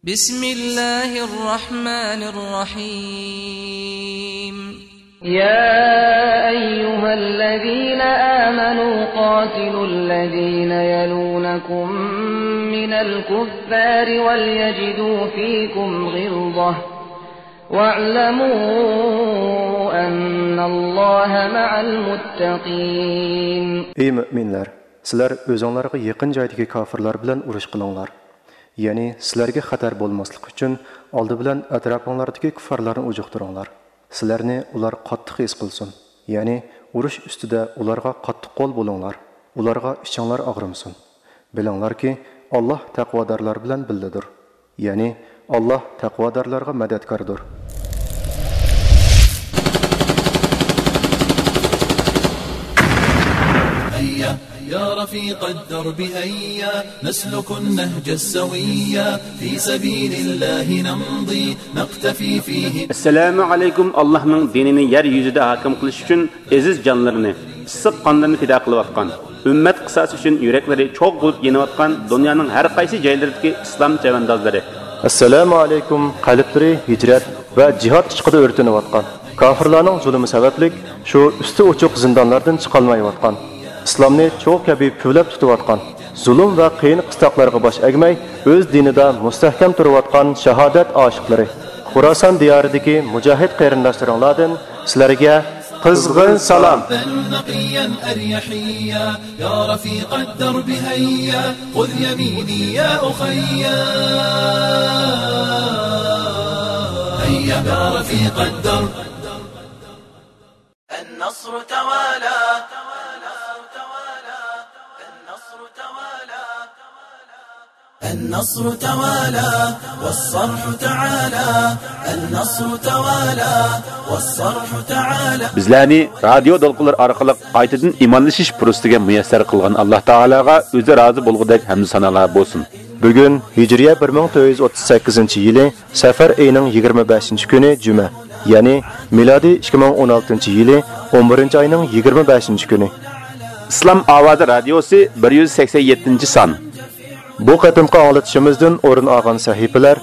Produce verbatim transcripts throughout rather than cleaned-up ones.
بسم الله الرحمن الرحيم يا أيها الذين آمنوا قاتلوا الذين يلونكم من الكفار وليجدوا فيكم غلظة واعلموا أن الله مع المتقين. Ey müminler, sizler özüňlarga ýakyn jaýdaky kafirler bilen uruş kılыңlar. Yani sizlerge xatar bolmaslyk üçin aldy bilen atrapyňlardaky kuffarlarny ujukdyryňlar. Sizlerni ular qattiq his qılsın. Yani uruş üstüde ularga qattiq qol bolыңlar. Ularga içiňlar agyrymsın. Bilinglar ki Allah taqwadarlar bilen bildidir. Yani Allah taqwadarlarga madadkardır. يا رفيق الدرب هيا نسلك النهج السويا في سبيل الله نمضي نقتفي فيه. السلام عليكم. Allah'ın dinini yer yüzüde hakim kılış için aziz canlarını, ısık kanlarını fida kılıvatkan, ümmet kısası için yürekleri çok bulup yenivatkan dünyanın her kaysi caylarındaki İslam cevandazları. Assalamu alaikum. Kalipleri hicret ve cihat çıkıda örtünüvatkan, kafirlarının zulümü sebeplik şu üstü uçuk zindanlardan çıkalmayıvatkan, İslamni çok kabi püvlep tutuvatkan, zulüm ve kıyın kıstaklarga baş egmey, öz dinida mustahkam turuvatkan şahadet aşıkları, Khurasan diyarıdaki mücahid qeyrindaşlarınlardan sizlerge qızgın salam. النصر توالى النصر توالى والصرح تعالى النصر توالى والصرح تعالى. Bizlarni radio dolqunlar orqali qaytadan imonlashish fursatiga muyassar qilgan Alloh taolaga o'zi rozi bo'lgudek hamd sanolar bo'lsin. Bugun Hijriya bir ming to'rt yuz o'ttiz sakkizinchi yili Safar oyining yigirma beshinchi kuni Juma, ya'ni milodiy ikki ming o'n oltinchi yili o'n birinchi oyning yigirma beshinchi kuni. Islom ovozi radiosi bir yuz sakson yettinchi son. Bu qatimqi anglatishimizdan o'rin olgan sahifalar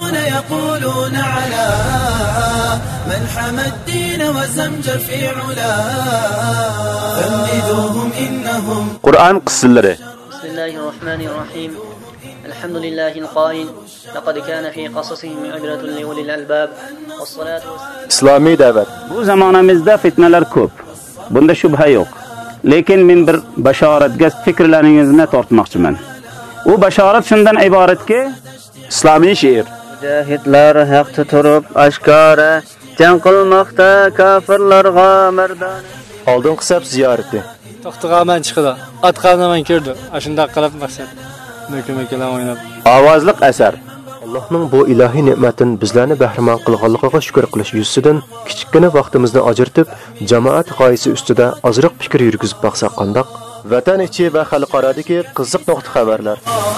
Qur'on qissallari. Bismillahirrahmanirrahim. Elhamdülillahil qail. Laqad kana fi qasasihim ibratun li ulil albab. Wassalatu İslami da'vat. Bu zamonamizda fitnalar ko'p. Bunda shubha yo'q. Lekin men bir bashoratga fikrlaringizni tortmoqchiman. U bashorat shundan iboratki, islomiy she'r. Mujahidlar haqda turib ashkora jang qilmoqda kafirlarga mardan. Oldingi saf ziyorati. To'xtag'aman chiqdi. Atqanaman kirdi. Ashunda qilib maqsad. Mökümekelan o'ynab. Ovozliq asar. Allohning bu ilohiy ne'matini bizlarni bahramand qilganligiga shukr qilish yuzidan kichikkina vaqtimizni ajratib, jamoat g'oyasi ustida ozroq fikr yurgizib baqsaq qandoq? Vatan ichi va xalqarodagi qiziq nuqta xabarlar.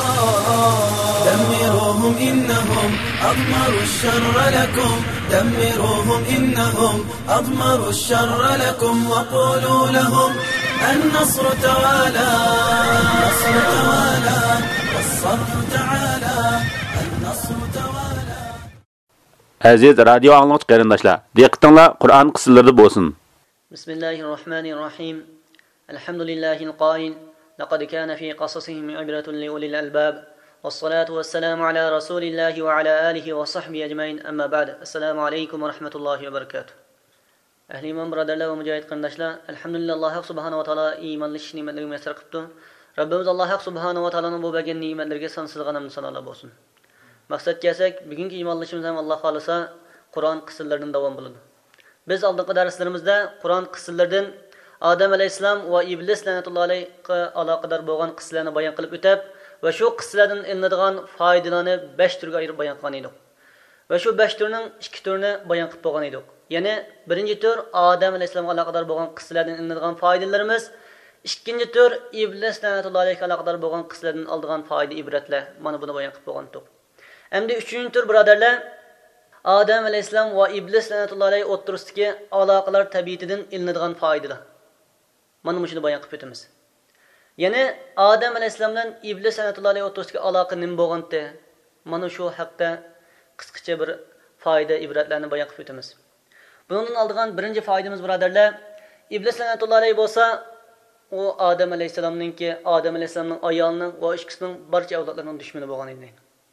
دمروهم إنهم أضمروا الشر لكم دمروهم إنهم أضمروا الشر لكم وقولوا لهم النصر توالى النصر توالى والصرح تعالى النصر توالى. Aziz radio anlıqçı qarindaşlar, diqqətinizlər Qur'on qıssalarında bolsun. Bismillahirrahmanirrahim. Elhamdülillahil qail. Laqad kana fi qasasihim ibratun li ulil albab. والصلاة والسلام على رسول الله وعلى آله وصحبه أجمعين أما بعد السلام عليكم ورحمة الله وبركاته. أهل إيمان برادرlar ve mücahid kardeşler, elhamdülillah Allah subhanahu wa taala imanlış nimetleri mesar qıptı. Rabbimiz Allah subhanahu wa taalaның bu bergen nimetlerge sansızgan hamd sanolar bolsun. Maksat kelsak, bugünkü imanlışımız hem Allah xalasa Qur'on qissalaridan davom bo'ladi. Biz oldingi darslarimizda Qur'on qissalaridan Adem alayhissalom va iblis lanatullohi alayhiga aloqador bo'lgan qissalarni bayon qilib o'tib, ve şu qissalardan ilinadigan foydalarni besh turga ayirib bayon qilgan edik. Ve şu besh turning ikki turini bayon qilib bo'lgan edik. Ya'ni birinchi tur Adem alayhissalomga aloqador bo'lgan qissalardan ilinadigan foydalarimiz, ikkinchi tur iblis lanatullohi alayhiga aloqador bo'lgan qissalardan oldigan foyda ibratlar. Mana buni bayon qilib bo'lgan edik. Endi uchinchi tur birodarlar, Adem alayhissalom va iblis lanatullohi alayhi o'ttirisidagi aloqalar tabiatidan ilinadigan foydalar. Mana shuni bayon qilib o'tamiz. Yani Adem aleyhisselamdan iblis sanatullah aleyhi o'rtasidagi aloqa nima bo'lganda, mana shu haqda qisqacha bir foyda, ibratlarni bayon qilib o'tamiz. Bundan oldigan birinchi foydamiz birodarlar, iblis la'natullohi alayhi bo'lsa, u Odam alayhisalomningki, Odam alayhisalomning ayolining va ikkisining barcha avlodlarining dushmani bo'lgan edi.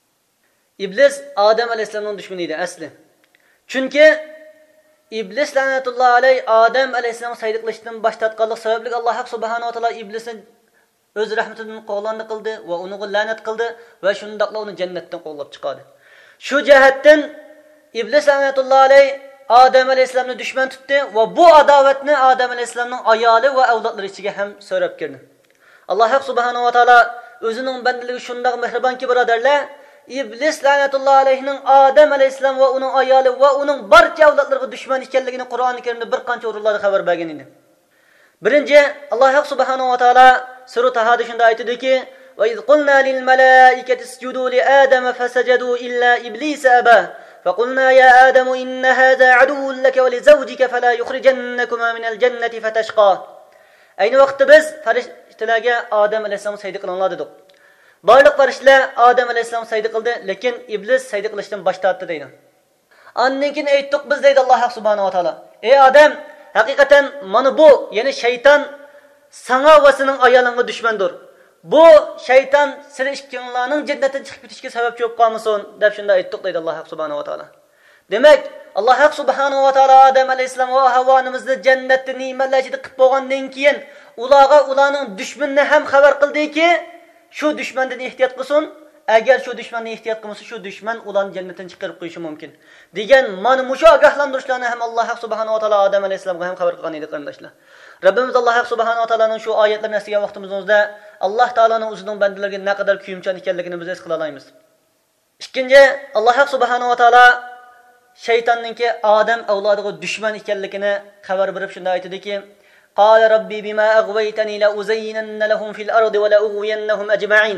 İblis Adem Aleyhisselam'ın düşmanıydı asli. Çünkü İblis lanetullah aleyh Adem Aleyhisselam'ı saydıklaştığın başlatkanlık sebeplik Allah Subhanahu wa Ta'ala İblis'in öz rahmetinin qo'llanını kıldı ve onu lanet kıldı ve şundakla onu cennetten qo'llab çıkardı. Şu cihetten İblis lanetullah aleyh Adem Aleyhisselam'ı düşman tuttu ve bu adavetini Adem Aleyhisselam'ın ayali ve evlatları içine hem söylep girdi. Allah Subhanahu wa Ta'ala özünün bendiliği şundak mehriban ki braderler, İblis lanetullah aleyhinin Adem aleyhisselam ve onun ayali ve onun barcha avlodlariga düşman ekanligini Qur'oni Karimda bir qancha o'rinlarda xabar bergan edi. Birinchi Alloh subhanahu va taolo sura Tahada shunda aytadiki: "Va iz qulna lil malaikati isjudu li Adama fasajadu illa iblis aba. Faqulna ya Adamu inna hadha aduwwun laka wa li zawjika fala yukhrijannakuma min al-jannati fatashqa." Ayni vaqtda biz farishtalarga Adem aleyhisselam sayda qilinglar dedik. Barliq farishtalar Adem Aleyhisselam sayda qildi, lekin iblis sayda qilishdan bosh tortdi deydi. Andan keyin aytdik biz deydi Alloh subhanahu va taolo: "Ey Adem, haqiqatan mana bu, ya'ni shayton sana va sening ayolingga dushmandir. Bu shayton sizlar ikkinglarning jannatdan chiqib ketishga sababchi bo'lib qolmasin" deb shunda aytdik deydi Alloh subhanahu va taolo. Demak, Alloh subhanahu va taolo Adem Aleyhisselam va Havvonimizni jannatda ne'matlar ichida qilib qo'ygandan keyin ularga ularning dushmanini ham xabar qildiki, şu düşmandan ehtiyot qilsin. Agar şu düşmandan ehtiyot qilmasa, şu düşman ularni jannatdan chiqarib qo'yishi mumkin. Degan mana mushu ogohlantirishlarni ham Alloh subhanahu va taolo Odam alayhisalomga ham xabar qilgan edi qarindoshlar. Rabbimiz Alloh subhanahu va taoloning shu oyatlarini esiga vaqtimizda Alloh taoloning o'zining bandalariga ne qadar kuyimchan ekanligini biz his qila olamiz. Ikkinchi, Alloh subhanahu va taolo shaytonningki Odam avlodiga dushman ekanligini xabar berib shunda aytadiki: "Qala rabbi bima aghwaytani la uzayyinanna lahum fil ardi wa la ughwiyannahum ajma'in."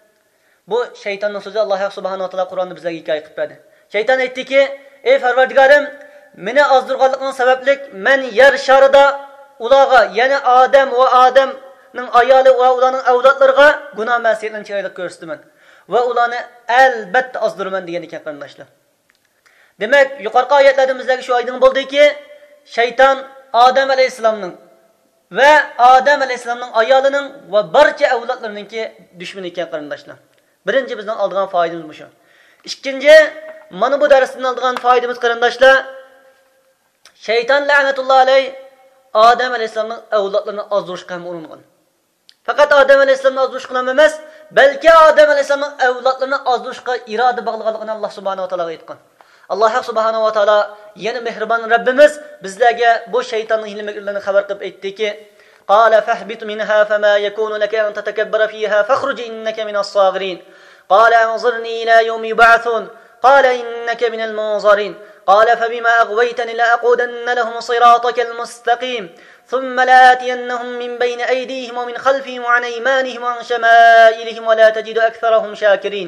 Bu shaytonning so'zi. Alloh subhanahu va taolo Qur'onda bizga hikoya qilib berdi. Shayton aytdiki: "Ey Parvardigorim, meni ozdirganliging sababli men yer sharida ularga, ya'ni Odam va Odamning ayoli va ularning avlodlariga gunoh ma'siyatlarni chiroyli ko'rsataman va ularni albatta ozdiraman" degan ekan qarindoshlar. Demak, yuqorqi oyatlarda bizga shu oydin bo'ldiki, shayton Odam alayhisalomning ve Adem Aleyhisselam'ın ayalının ve barcha avlodlarininki düşmanı ekan qarindoshlar. Birinchi bizning oldigan foydamiz bu shu. Ikkinchi, mana bu darsdan oldigan foydamiz qarindoshlar, shayton la'natullohi alayh Adem Aleyhisselam'ın avlodlarini ozdirishga ham uringan. Faqat Adem Aleyhisselam'ni ozdirishga emas, balki Adem Aleyhisselam'ın avlodlarini ozdirishga iroda bog'laganligini Alloh subhanahu va taolo aytgan. Allah subhanahu wa taala yana mehribon Rabbimiz bizlarga bu shaytonning hilmilarini xabar qilib aytdiki: "Qala fahbit minha fama yakunu laka an tatakabbara fiha fakhruj innaka minas saghirin. Qala anzurni ila yawmi yub'athun. Qala innaka minal munzirin. Qala fabima aghwaytani la aqudanna lahum siratakal mustaqim. Thumma la atiyannahum min bayni aydihim wa min khalfihim wa an aymanihim wa an shama'ilihim wa la tajidu aktharahum shakirin."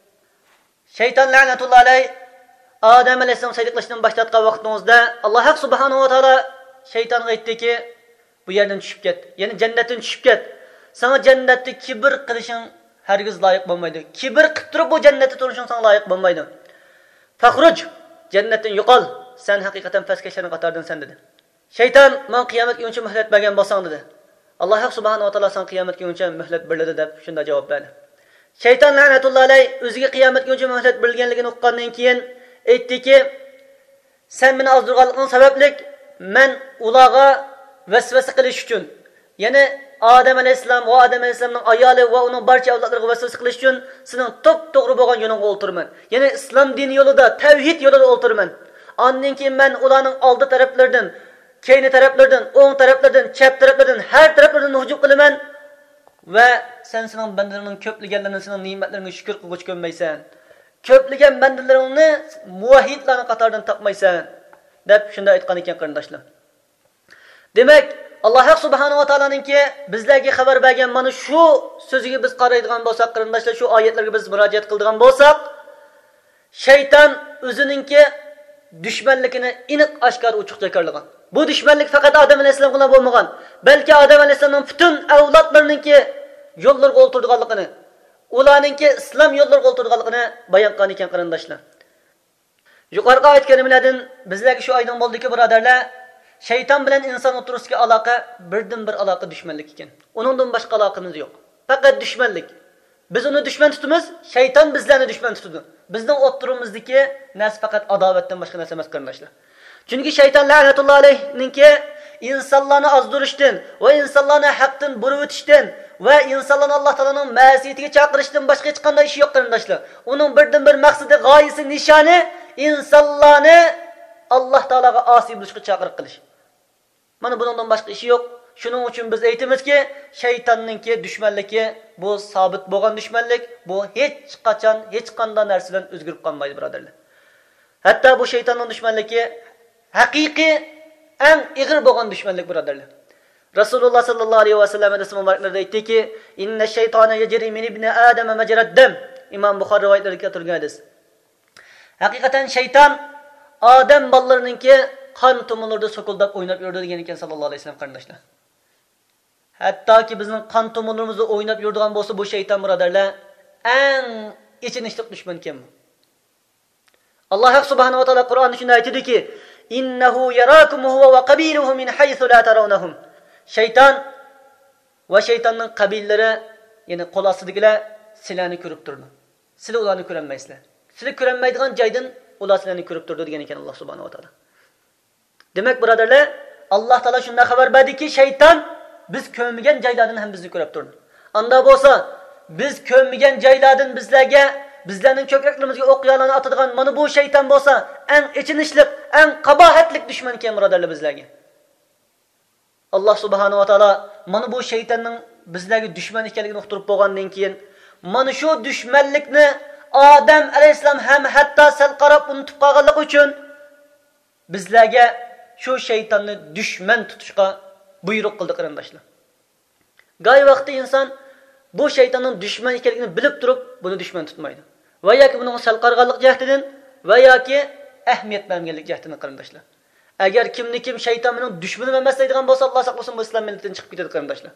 Shayton la'natullohi alayh Adem Aleyhisselam saydiqlashdan başlatgan vaqtimizda Alloh subhanahu va taolo shaytonga aytdiki, bu yerdan tushib ket, ya'ni jannatdan tushib ket. Sana jannatda kibr qilishing hargiz loyiq bo'lmaydi. Kibr qilib turib bu jannatda turishing sana loyiq bo'lmaydi. Fakhruj, jannatdan yo'qol. Sen haqiqatan pastkashlarning qatoridan sen dedi. Shayton, "Men qiyomatga uncha muhlat bergan bo'lsang" dedi. Alloh subhanahu va taolo sen qiyomatga uncha muhlat berdi deb shunda javob berdi. Shayton la'natullohi alayh o'ziga qiyomatga uncha muhlat berilganligini uqqandan keyin aytdiki, "Sen meni ozdirganliging sababli men ularga vasvasa qilish uchun, ya'ni Adem Aleyhisselam va Adem Aleyhisselamning ayoli va uning barcha avlodlariga vasvasa qilish uchun sening to'p-to'g'ri bo'lgan yo'lingga o'ltirman. Ya'ni islom dini yo'lida, tavhid yo'lida o'ltirman. Ondan keyin men ularning oldi taraflaridan, keyin taraflaridan, o'ng taraflaridan, chap taraflaridan, har taraflaridan hujum qilaman va sen sening bandalaringning ko'pliganlarini, sening ne'matlaringga shukr qilg'ich ko'nmaysan. Ko'pligan bandalaringni muvahhidlarning qatoridan topmaysan" deb shunda aytgan ekan qarindoshlar. Demak, Alloh subhanahu va taoloninki bizlarga xabar bergan mana shu so'ziga biz qaraydigan bo'lsak, qarindoshlar, shu oyatlarga biz murojaat qiladigan bo'lsak, shayton o'zininki dushmanligini aniq oshkor ochiq jakarlagan. Bu dushmanlik faqat Odam alayhisalom bilan bo'lmagan, balki Odam alayhisalomning butun avlodlarininki yo'llarga o'ltirganligini, ularninki islom yo'llariga o'ltirganligini bayon qilgan ekan qarindoshlar. Yuqorqi oyat karimalardan bizlarga shu oydin bo'ldiki, birodarlar, shayton bilan inson o'tirisidagi aloqa birdan bir aloqa dushmanlik ekan. Uningdan boshqa aloqamiz yo'q. Faqat dushmanlik. Biz uni dushman tutamiz, shayton bizlarni dushman tutadi. Bizning o'tirimizdagi nas faqat adovatdan boshqa narsa emas, qarindoshlar. Chunki shayton la'natulloh alayhinki insonlarni ozdirishdan va insonlarni haqdan burib o'tishdan va insonlarni Alloh taoloning ma'siyatiga chaqirishdan boshqa hech qanday ish yo'q, qarindoshlar. Uning birdan bir maqsadi, g'oyasi, nishoni insonlarni Alloh taologa osiy bo'lishga chaqiriq qilish. Mana bundan boshqa ishi yo'q. Shuning uchun biz aytamizki, shaytonninki dushmanligi bu sabit bo'lgan dushmanlik, bu hech qachon hech qanday narsadan o'zgarib qolmaydi, birodarlar. Hatto bu shaytonning dushmanligi haqiqiy eng ig'ir bo'lgan dushmanlik, birodarlar. Rasululloh sallallohu alayhi vasallam hadis muboraklarida aytdiki, "Inna shaytona yajri min ibn Adam majrad dam." Imom Buxoriy rivoyatlariga keltirilgan hadis. Haqiqatan shayton odam bolalarininki qon tomirlarida so'kildab o'ynab yurdi degan ekan sallallohu alayhi vasallam, qarindoshlar. Hattoki bizning qon tomirlarimizda o'ynab yuradigan bo'lsa, bu shayton, birodarlar, eng ichinishli dushman ekan bu. Alloh subhanahu va taolo Qur'onda shunday aytadiki, "Innahu yarakum huwa va qabiluhu min haythu la tarawnahum." Shayton va shaytonning qabillari, ya'ni qo'l ostidagilar sizlarni ko'rib turdi. Sizlar ularni ko'rolmaysizlar. Sizlar ko'rolmaydigan joydan ular sizlarni ko'rib turdi degan ekan Alloh subhanahu va taolo. Demak, birodarlar, Alloh taolo shunday xabar berdiki, shayton biz ko'rmagan joylardan ham bizni ko'rib turdi. Anda bo'lsa, biz ko'rmagan joylardan bizlarga, bizlarning ko'kraklarimizga o'qiyalarni atadigan mana bu shayton bo'lsa, eng ichinishli, eng qabohatli dushman ekan, birodarlar, bizlarga. Alloh subhanahu va taolo mana bu shaytonning bizlarga dushman ekanligini uqtirib bo'lgandan keyin, mana shu dushmanlikni Odam alayhisalom ham hatto sal qarab unutib qolganligi uchun bizlarga shu shaytonni dushman tutishga buyruq qildi, qarindoshlar. Go'y vaqtda inson bu shaytonning dushman ekanligini bilib turib, buni dushman tutmaydi. Va yoki buning sal qarg'anlik jihatidan va yoki ahamiyat bermaganlik jihatidan, qarindoshlar. Agar kimni kim shayton bilan dushmani emas deydigan bo'lsa, Alloh saqlasin, bu islom millatidan chiqib ketadi, qarindoshlar.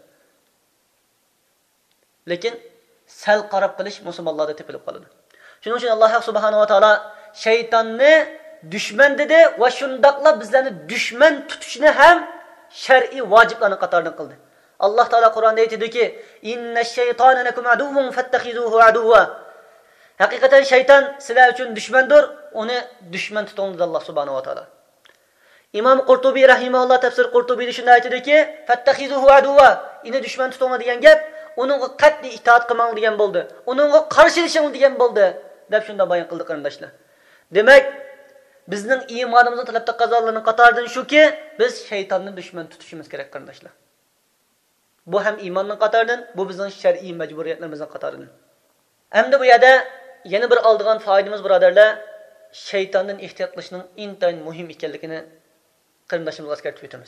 Lekin sal qarab qilish musulmonlarda tepilib qoladi. Shuning uchun Alloh subhanahu va taolo shaytonni dushman dedi va shundaqla bizlarni dushman tutishni ham shar'iy vojiblarning qatoridan qildi. Alloh taolo Qur'onda aytadiki, "Innash shaytona lakum aduwwun fattakhizuhu aduwwa." Haqiqatan shayton sizlar uchun dushmandir, uni dushman tuting dedi Alloh subhanahu va taolo. Imom Qurtubiy rahimahulloh tafsir Qurtubiyda shunday aytadiki, "Fattakhizuhu aduwwa." Ini dushman tuting degan gap, uningga qat'iy itoat qilmang degan bo'ldi. Uningga qarshi turishing degan bo'ldi, deb shunda bayon qildi, qarindoshlar. Demak, bizning iymonimizning talab taqozolarning qatoridan shuki, biz shaytonni dushman tutishimiz kerak, qarindoshlar. Bu ham iymonning qatoridan, bu bizning shar'iy majburiyatlarimizning qatoridan. Endi bu yerda yana bir oldigan foydamiz, birodarlar, shaytondan ehtiyot qilishning intayin muhim ekanligini qarindoshimizga eskartib o'tamiz.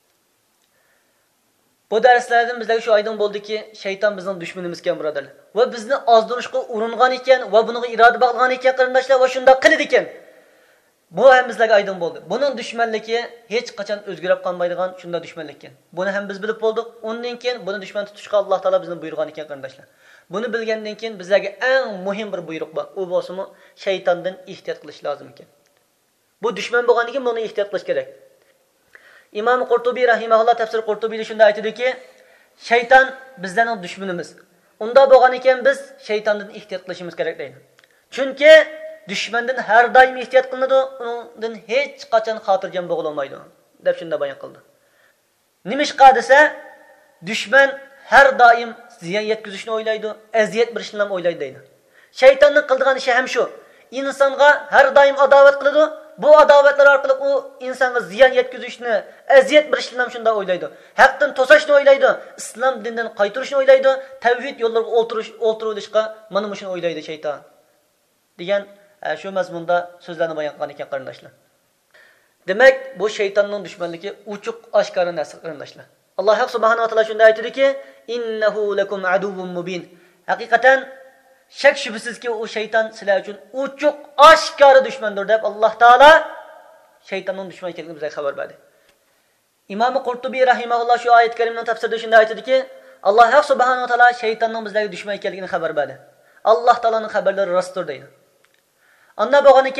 Bu darslardan bizlarga shu oydin bo'ldiki, shayton bizning dushmanimiz ekan, birodarlar. Va bizni ozdirishga uringan ekan va bunga iroda bog'lagan ekan, qarindoshlar, va shunda qildi ekan. Bu ham bizlarga oydin bo'ldi. Buning dushmanligi hech qachon o'zgarib qolmaydigan shunda dushmanlik ekan. Buni ham biz bilib bo'ldik. Undan keyin buni dushman tutishga Alloh taolo bizni buyurgan ekan, qarindoshlar. Buni bilgandan keyin bizlarga eng muhim bir buyruq bor. U bo'lsa-mu, shaytondan ehtiyot qilish lozim ekan. Bu dushman bo'lgandan keyin buni ehtiyot qilish kerak. Imom Qurtubiy rahimahulloh tafsir Qurtubiyda shunda aytadiki, shayton bizlarning dushmanimiz. Unda bo'lgan ekan biz shaytondan ehtiyot qilishimiz kerak deydi. Chunki dushmandan har doim ehtiyot qilinadi, undan hech qachon xotirjam bo'lolmaydi, deb shunda bayon qildi. Nimishqa desa, dushman har doim ziyon yetkazishni o'ylaydi, aziyat berishni ham o'ylaydi deydi. Shaytonning qildigan ishi ham shu. Insonga har doim adovat qiladi. Bu adovatlar orqali u insonga ziyon yetkazishni, aziyat berishni ham shunda o'ylaydi. Haqdan to'sashni o'ylaydi, islom dinidan qaytarishni o'ylaydi, tavhid yo'llariga o'tirish, o'ltirilishga mana shuni o'ylaydi shayton. degan shu mazmunda so'zlarni bayon qilgan ekan, qarindoshlar. Demak, bu shaytonning dushmanligi uchuq oshkora narsa, qarindoshlar. Alloh subhanahu va taolo shunday aytadiki, "Innahu lakum aduwwun mubin." Haqiqatan shak shubsizki u shayton sizlar uchun uchuq oshkora dushmandir deb Alloh taolo shaytonning dushman ekanligini bizga xabar berdi. Imom Qurtubiy rahimahulloh shu oyat karimning tafsirida shunday aytadiki, Alloh subhanahu va taolo shaytonning bizlarga dushman ekanligini xabar berdi. Alloh taoloning xabarlari rostdir deydi. Unda bo'lgan ekan,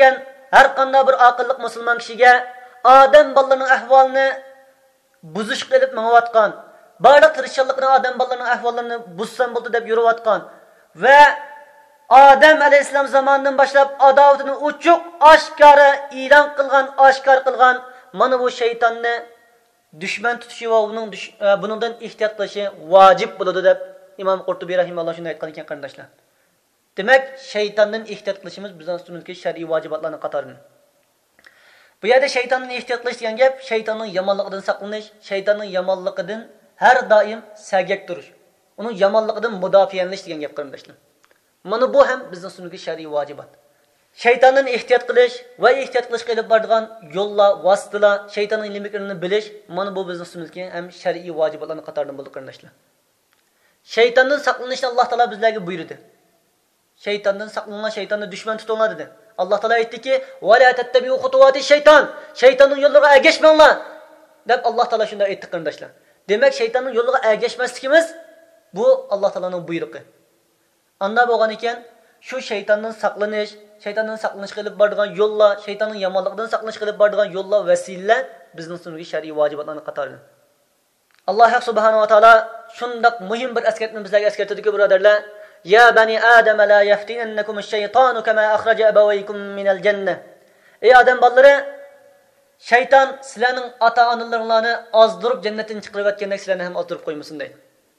har qanday bir aqlliq musulmon kishiga odam bolalarining ahvolini buzish qilib mengayotgan, barliq tirishchilikni odam bolalarining ahvollarini buzsam bo'ldi deb yurayotgan va Odam alayhissalom zamonidan boshlab adovatini uchuq oshkora e'lon qilgan, oshkor qilgan mana bu shaytonni dushman tutishi va uning bundan ehtiyot qilishi vojib bo'ladi deb Imom Qurtubiy rahimahulloh shunday aytgan ekan qarindoshlar. Demak, shaytondan ehtiyot qilishimiz bizning ustimizga shar'iy vojibotlarning qatoridan. Bu yerda shaytondan ehtiyot qilish degan gap shaytonning yomonligidan saqlanish, shaytonning yomonligidan har doim sagak turish, uning yomonligidan mudofialanish degan gap qarindoshlar. Mana bu ham bizning ustimizga shar'iy vojibot. Shaytondan ehtiyot qilish va ehtiyot qilish qilib boradigan yo'llar, vositalar, shaytonning nimaligini bilish, mana bu bizning ustimizga ham shar'iy vojibotlarning qatoridan bo'ldi qarindoshlar. Shaytondan saqlanishni Alloh taolo bizlarga buyurdi. Shaytondan saqlangan, shaytonni dushman tutinglar dedi. Alloh taolo aytdiki: "Va la tattabi'u xutuwati shayton." Shaytonning yo'llariga ergashmanglar deb Alloh taolo shunday aytdi qarindoshlar. Demak, shaytonning yo'liga ergashmasligimiz bu Alloh taoloning buyrug'i. Anda bo'lgan ekan, shu shaytondan saqlanish, shaytondan saqlanish qilib boradigan yo'llar, shaytonning yomonligidan saqlanish qilib boradigan yo'llar, vasilalar bizning ustimizga shar'iy vojibotlarning qatoridan. Alloh subhanahu va taolo shunday muhim bir askartni bizlarga askartadiki, birodarlar, "Ya bani Adam la yaftinannakum ash-shaytonu kama akhraja abawaykum min al-jannah." Ey odam bolalari, shayton sizlarning ota-onalaringlarni ozdirib jannatdan chiqarib o'tgandek sizlarni ham ozdirib qo'ymasin deydi.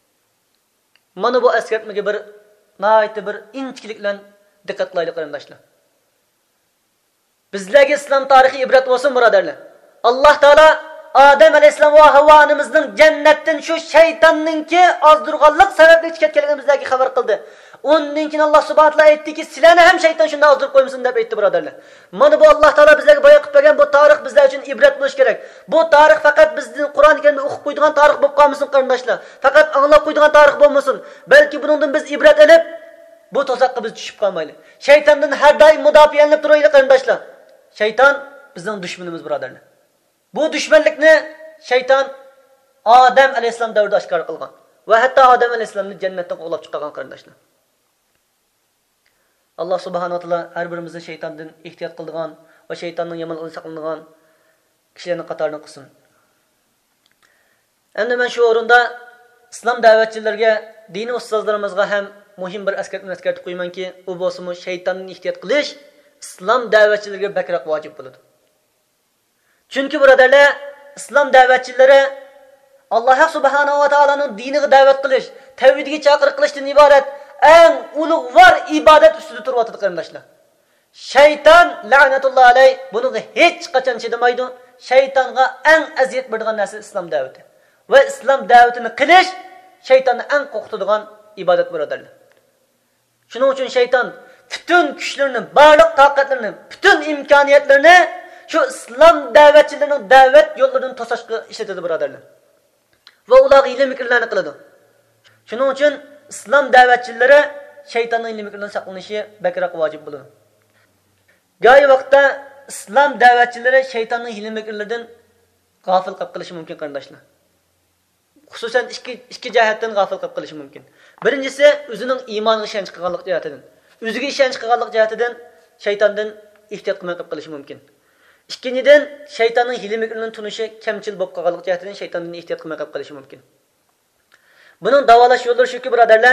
Mana bu askartmaga bir naytı bir inçkilik bilan diqqat qilaylik qarindoshlar. Bizlarga islom tarixi ibrat bo'lsin birodarlar. Alloh taolo Odam alayhissalom va Havvo onamizning jannatdan shu shaytonninki ozdirganlik sababli chiqib ketganligini bizlarga xabar qildi. Undan keyin Alloh subhanahu va taolo aytdiki, sizlarni ham shayton shunday ozdirib qo'ymasin deb aytdi birodarlar. Mana bu Alloh taolo bizlarga bayon qilib bergan bu tarix bizlar uchun ibrat bo'lish kerak. Bu tarix faqat bizning Qur'oni Karimda o'qib qo'ydigan tarix bo'lib qolmasin qarindoshlar. Faqat anglab qo'ydigan tarix bo'lmasin. Balki bundan biz ibrat olib bu tozaqqa biz tushib qolmaylik. Shaytondan har doim mudofialanib turaylik qarindoshlar. Shayton bizning dushmanimiz birodarlar. Bu dushmanlikni shayton Odam alayhissalom davrida oshkor qilgan va hatto Odam alayhissalomni jannatdan quvlab chiqargan qarindoshlar. Alloh subhanahu va taolo har birimizni shaytondan ehtiyot qiladigan va shaytonning yomonligidan saqlanadigan kishilarning qatoridan qilsin. Endi men shu o'rinda islom da'vatchilariga, diniy ustozlarimizga ham muhim bir askartni askartib qo'ymanki, u bo'lsa-mu shaytondan ehtiyot qilish islom da'vatchilariga bakroq vojib bo'ladi. Chunki birodarlar, islom da'vatchilari Alloh subhanahu va taolaning diniga da'vat qilish, tavhidga chaqiriq qilishdan iborat eng ulug'vor ibodat ustida turibdi qarindoshlar. Shayton la'natulloh alayh buni hech qachon chidamaydi. Shaytonga eng aziyat beradigan narsa islom da'vati. Va islom da'vatini qilish shaytonni eng qo'rqitadigan ibodat birodarlar. Shuning uchun shayton bütün kuchlarini, barliq toqatlarini, bütün imkoniyatlarini shu islom da'vatchilarining da'vat yo'llaridan to'sashga ishlatadi birodarlar. Va ular ilm fikrlarni qiladi. Shuning uchun islom da'vatchilari shaytonning ilm fikridan saqlanishi bakroq vojib bo'ladi. Go'yo vaqtda islom da'vatchilari shaytonning ilm fikrlaridan g'afil qilib qilishi mumkin qarindoshlar. Xususan ikki ikki jihatdan g'afil qilib qilishi mumkin. Birinchisi o'zining iymoniga ishonch qilganlik jihatidan, o'ziga ishonch qilganlik jihatidan shaytondan ehtiyot qilmay qilib qilishi mumkin. Ikkinchidan shaytonning ilm fikrining tunishi kamchil bo'lib qolganlik jihatidan shaytondan ehtiyot qilmay qilib qilishi mumkin. Buning davolash yo'llari shuki birodarlar,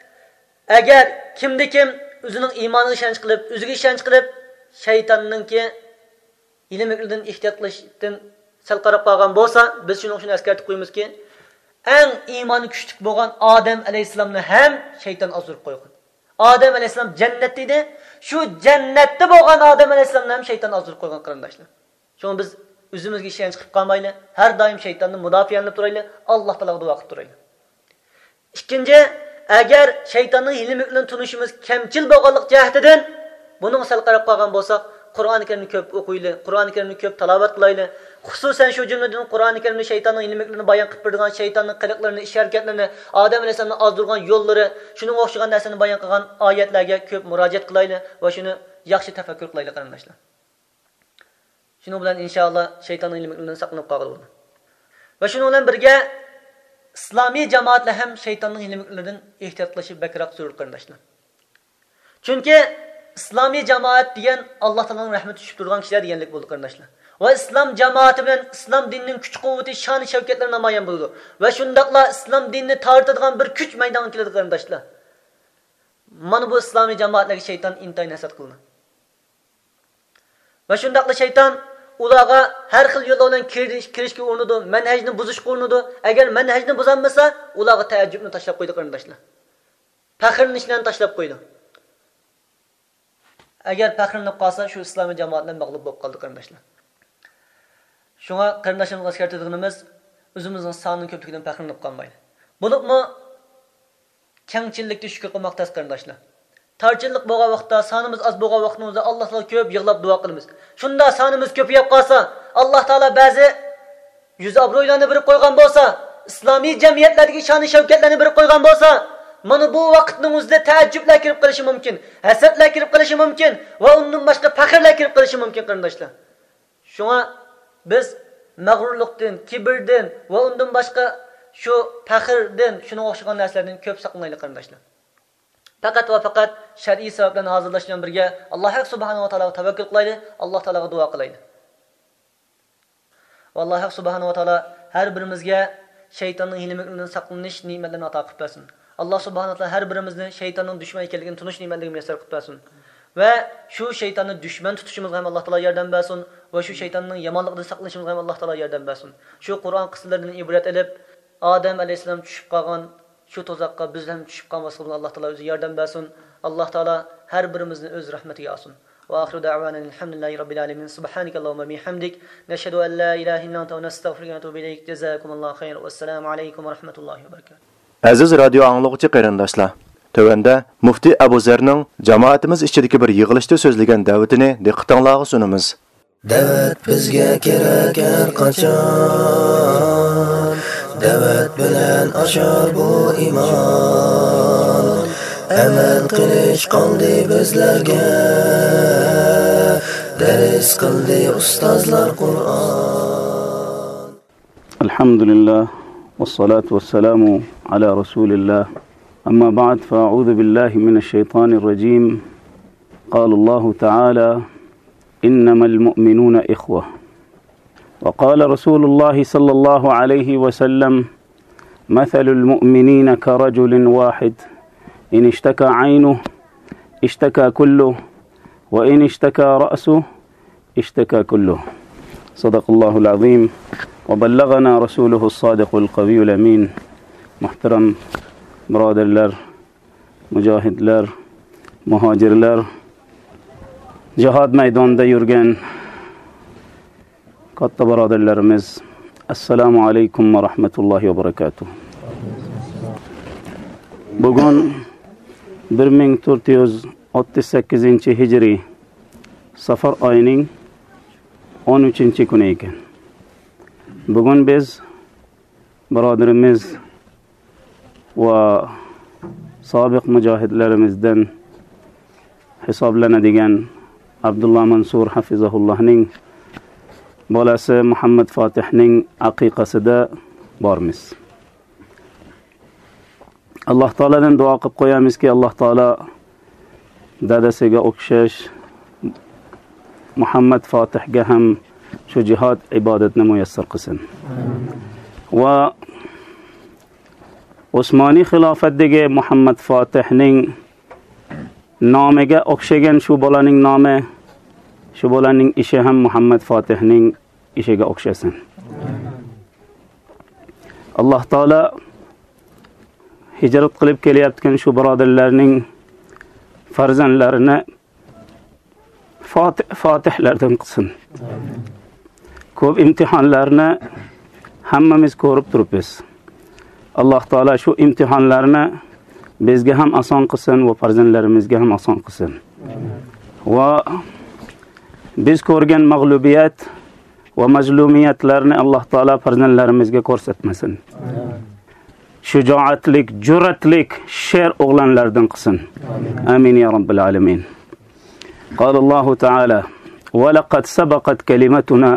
agar kimda-kim o'zining iymoniga ishonch qilib, o'ziga ishonch qilib shaytonningki ilm fikridan ehtiyot qilishdan sal qarab qolgan bo'lsa, biz shuning uchun eskartib qo'ymizki, eng iymoni kuchli bo'lgan Odam alayhissalomni ham shayton ozdirib qo'ygan. Odam alayhissalom jannatda edi. Shu jannatda bo'lgan Odam alayhissalomni ham shayton ozdirib qo'ygan qarindoshlar. Shuning biz o'zimizga ishonch qilib qolmaylik, har doim shaytondan mudofialanib turaylik, Alloh taologa duo qilib turaylik. Ikkinchi, agar shaytonning ilm fikrini tunishimiz kamchil bo'lganlik jihatidan buning sal qarab qolgan bo'lsak, Qur'oni Karimni ko'p o'qiylik, Qur'oni Karimni ko'p tilovat qilaylik. Xususan shu jumladan Qur'oni Karimda shaytonning ilm fikrini bayon qilib bergan, shaytonning qiliqlarini, ish-harakatlarini, Odam alayhissalomni ozdirgan yo'llari, shunga o'xshagan narsani bayon qilgan oyatlarga ko'p murojaat qilaylik va shuni yaxshi tafakkur qilaylik qarindoshlar. Shuning bilan inshaalloh shaytonning ilm fikridan saqlanib qoladi. Va shuning bilan birga islomiy jamoatlar ham shaytonning ilm fikrlaridan ehtiyot qilishi bakroq zarur qarindoshlar. Chunki İslami cemaat degan Alloh taoloning rahmati tushib turgan kishilar deganlik bo'ldi qarindoshlar. Va islom jamoati bilan islom dinining kuch quvvati, shon shavkatlari namoyon bo'ldi. Va shundaqla islom dinini tortadigan bir kuch maydonga keldi qarindoshlar. Mana bu islomiy jamoatlarga shayton intayin hasad qildi. Va shundaqla shayton ularga har xil yo'l bilan kirishga urinadi, manhajni buzishga urinadi. Agar manhajni buzolmasa, ularga ta'ajjubni tashlab qo'ydi qarindoshlar. Faxrlanishlarni tashlab qo'ydi. Agar faxrlanib qolsa, shu islomiy jamoatdan mag'lub bo'lib qoldi qarindoshlar. Shunga qarindoshlarimiz askartadiganimiz o'zimizning sonning ko'pligidan faxrlanib qolmaydi. Bo'libmi kengchilikda shukr qilmoq tas qarindoshlar. Tarchillik bo'lgan vaqtda, sonimiz az bo'lgan vaqtimizda Alloh taolo ko'p yig'lab duo qilamiz. Shunda sonimiz ko'payib qolsa, Alloh taolo ba'zi yuz obro'ylarni berib qo'ygan bo'lsa, islomiy jamiyatlardagi shon shavkatlarni berib qo'ygan bo'lsa, mana bu vaqtning o'zida ta'ajjublar kirib qolishi mumkin, hasadlar kirib qolishi mumkin va undan boshqa faxrlar kirib qolishi mumkin qarindoshlar. Shunga biz mag'rurlikdan, kibrdan va undan boshqa shu faxrdan, shunga o'xshagan narsalardan ko'p saqlanaylik qarindoshlar. Faqat va faqat shar'iy sabablarni hozirlash bilan birga Alloh subhanahu va taologa tavakkul qilaylik, Alloh taologa duo qilaylik. Valloh subhanahu va taolo har birimizga shaytonning hilmidan saqlanish ne'matlarini ato qilib bersin. Alloh subhanahu va taolo har birimizni shaytonning dushman ekanligini tunish ne'matlarini muyassar qilib bersin. Va shu shaytonni dushman tutishimizga ham Alloh taolo yordam bersin va shu shaytonning yomonligidan saqlanishimizga ham Alloh taolo yordam bersin. Shu Qur'on qissalaridan ibrat olib, Odam alayhisalom tushib qolgan shu tozaqqa biz ham tushib qolmasligimizni Alloh taolo o'zi yordam bersin. Alloh taolo har birimizni o'z rahmatiga olsin. Va oxiru da'vana alhamdulillahi robbil alamin. Subhanakallahumma bihamdik, nashhadu an la ilaha illa anta wa nastaghfiruka wa natubu ilayk. Jazakumullohu khayr. Vassalamu alaykum va rahmatullohi va barakatuh. Aziz radio anglag'uchi qarindoshlar, tövəndə Mufti Abu Zerning jamoatimiz ichidagi bir yig'ilishda so'zlagan da'vatini diqqatingizga sunamiz. Da'vat bizga kerak har qachon. Da'vat bilan oshar bu iymon. Amal qilish qoldi bizlarga. Dars qildi ustozlar Qur'on. Alhamdulillah والصلاة والسلام على رسول الله. أما بعد فأعوذ بالله من الشيطان الرجيم. قال الله تعالى إنما المؤمنون إخوة. وقال رسول الله صلى الله عليه وسلم مثل المؤمنين كرجل واحد إن اشتكى عينه اشتكى كله وإن اشتكى رأسه اشتكى كله. صدق الله العظيم وبلغنا رسوله الصادق القوي الأمين. محترم birodarlar, mujohidlar, muhojirlar, jihad maydonida yurgan katta birodarlarimiz, assalomu alaykum va rahmatullohi va barakatuh. Bugun bir ming to'rt yuz o'ttiz sakkizinchi hijriy Safar oyining o'n uchinchi kuni ekan. Bugun biz birodarimiz va sobiq mujohidlarimizdan hisoblanadigan Abdullah Mansur hafizahullohning bolasi Muhammad Fatihning aqiqasida bormiz. Alloh taoladan duo qilib qo'yamizki, Alloh taolo dadasiga o'xshash Muhammad Fatihga ham shu jihad ibodatni muyassar qilsin. Va Osmoniy xilofatdagi Muhammad Fatihning nomiga o'xshagan shu bolaning nomi, shu bolaning ishi ham Muhammad Fatihning ishiga o'xshasin. Alloh taolo hijrat qilib kelyaptigan shu birodarlarning farzandlarini Fatih Fatihlardan qilsin. Ko'p imtihonlarni hammamiz ko'rib turibmiz. Alloh taolo shu imtihonlarni bizga ham oson qilsin va farzandlarimizga ham oson qilsin. Va biz ko'rgan mag'lubiyat va mazlumiyatlarni Alloh taolo farzandlarimizga ko'rsatmasin. Shujoatlik, jur'atlik sher o'g'lanlardan qilsin. Amin ya robbil alamin. قال الله تعالى ولقد سبقت كلمتنا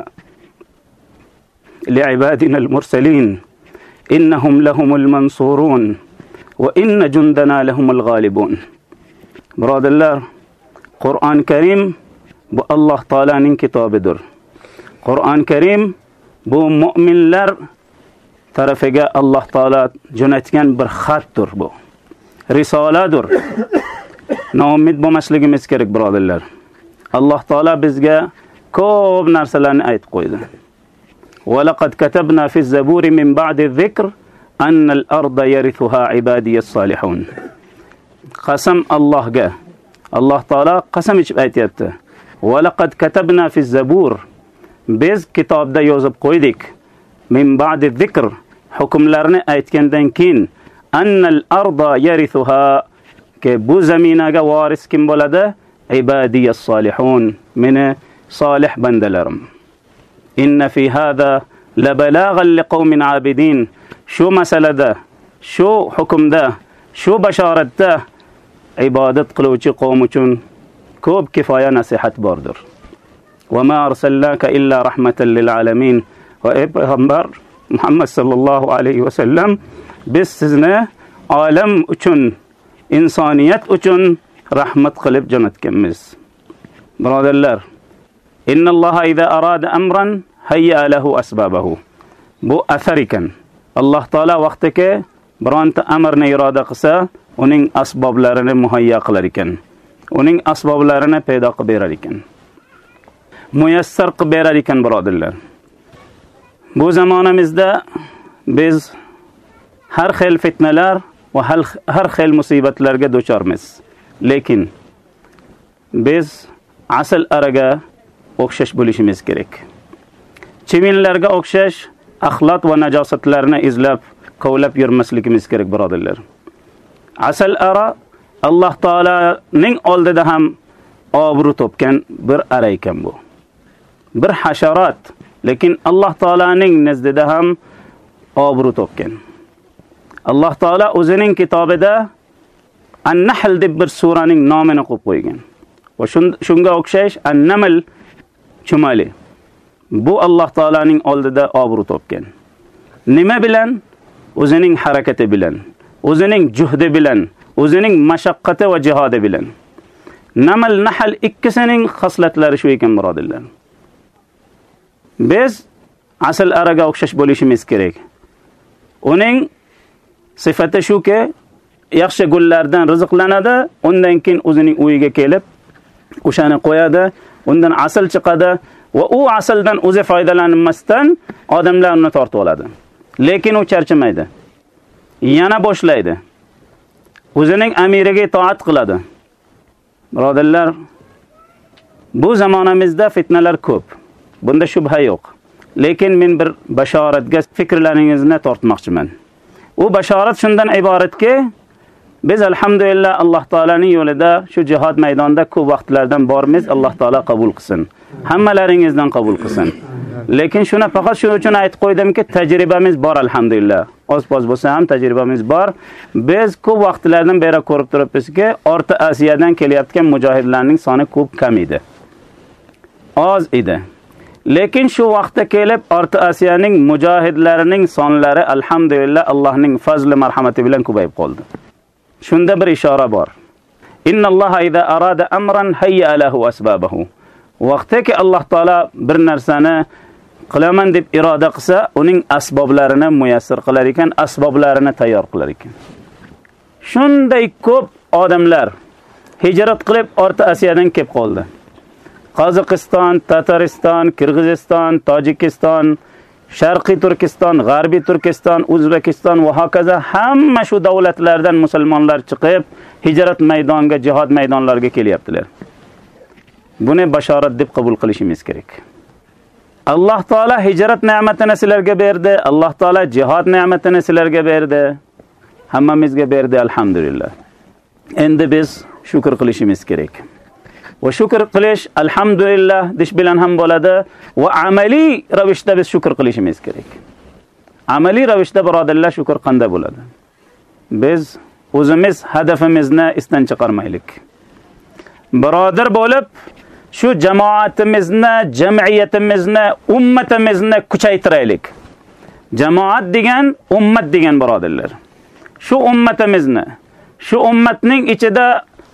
لعبادنا المرسلين إنهم لهم المنصورون وإن جندنا لهم الغالبون. Birodarlar, Qur'on Karim bu Alloh taolaning kitobidir. Qur'on Karim bu mu'minlar tarafiga Alloh taolo jo'natgan bir xatdir bu. Risoladir. Noumid bo'lmasligimiz kerak, birodarlar. Alloh taolo bizga ko'p narsalarni aytib qo'ydi. Va laqad katabna fi az-zaburi min ba'di az-zikr anna al-arda yarithuha ibadiyas solihun. Qasam Allohga. Alloh taolo qasam ichib aytayapti. Va laqad katabna fi az-zabur. Biz kitobda yozib qo'ydik. Min ba'di az-zikr hukmlarni aytgandan keyin anna al-arda yarithuha ke bu zaminaga varis kim bo'ladi? Ibadiyas solihun. Meni solih bandalarim. Inna fi hada la balaghan liqaumin abidin. Shu masalada, shu hukmda, shu bashoratda ibodat qiluvchi qavm uchun ko'p kifoya nasihat bordir. Va ma arsalnaka illa rahmatan lil alamin. Va ey payg'ambar Muhammad sallallohu alayhi va sallam, biz sizni olam uchun, insoniyat uchun rahmat qilib jo'natganmiz. Birodarlar, innalloha iza arada amran hayya lahu asbabahu. Bu asar ekan. Alloh taolo vaqtida bironta amrni iroda qilsa, uning asboblarini muhayyo qilar ekan. Uning asboblarini paydo qilib berar ekan. Muyassar qilib berar ekan, birodarlar. Bu zamonamizda biz har xil fitnalar va har xil musibatlarga duchormiz. Lekin biz asl araga o'xshash bo'lishimiz kerak. Chivinlarga o'xshash axlat va najosatlarni izlab, kovlab yurmasligimiz kerak, birodarlar. Asl ara Alloh taolaning oldida ham obro' topgan bir ara ekan bu. Bir hasharot, lekin Alloh taolaning nazdida ham obro' topgan. Alloh taolo o'zining kitobida An-Nahl deb bir suraning nomini qo'yib qo'ygan. Va shunga o'xshash An-Naml chumali. Bu Alloh taolaning oldida obro' topgan. Nima bilan? O'zining harakati bilan, o'zining juhdi bilan, o'zining mashaqqati va jihodi bilan. Naml, Nahl ikkisining xoslatlari shu ekan, birodarlar. Biz asl araga o'xshash bo'lishimiz kerak. Uning sifati shuki, yaxshi gullardan rizqlanadi, undan keyin o'zining uyiga kelib, o'shani qo'yadi, undan asal chiqadi va u asaldan o'zi foydalanmasdan odamlar uni tortib oladi. Lekin u charchamaydi. Yana boshlaydi. O'zining amiriga itoat qiladi. Birodarlar, bu zamonamizda fitnalar ko'p. Bunda shubha yo'q. Lekin men bir bashoratga fikrlaringizni tortmoqchiman. U bashorat shundan iboratki, biz alhamdulillah Alloh taolaning yo'lida shu jihad maydonida ko'p vaqtlardan bormiz. Alloh taolo qabul qilsin. Hammalaringizdan qabul qilsin. Lekin shuni faqat shuning uchun aytib qo'ydimki, tajribamiz bor alhamdulillah. Oz-poz bo'lsa ham tajribamiz bor. Biz ko'p vaqtlardan beri ko'rib turibmizki, O'rta Osiyodan kelyotgan mujohidlarning soni ko'p kam edi. Oz edi. Lekin shu vaqtda kelib O'rta Osiyoning mujohidlarining sonlari alhamdulillah Allohning fazli marhamati bilan ko'payib qoldi. Shunda bir ishora bor. Innalloha iza arada amran hayya lahu asbabahu. Vaqtiki Alloh taolo bir narsani qilaman deb iroda qilsa, uning asboblarini muyassar qilar ekan, asboblarini tayyor qilar ekan. Shunday ko'p odamlar hijrat qilib O'rta Osiyodan kelib qoldi. Qozog'iston, Tatariston, Qirg'iziston, Tojikiston, Sharqiy Turkiston, G'arbiy Turkiston, O'zbekiston va hokazo hamma shu davlatlardan musulmonlar chiqib, hijrat maydoniga, jihad maydonlariga kelyaptilar. Buni bashorat deb qabul qilishimiz kerak. Alloh taolo hijrat ne'matini sizlarga berdi, Alloh taolo jihad ne'matini sizlarga berdi. Hammamizga berdi alhamdulillah. Endi biz shukr qilishimiz kerak. Va shukr qilish alhamdulillah dish bilan ham bo'ladi va amaliy ravishda biz shukr qilishimiz kerak. Amaliy ravishda birodarlar shukr qanday bo'ladi? Biz o'zimiz hadafimizni isdan chiqarmaylik. Birodar bo'lib, shu jamoatimizni, jamiyatimizni, ummatimizni kuchaytiraylik. Jamoat degan ummat degan birodarlar. Shu ummatimizni, shu ummatning ichida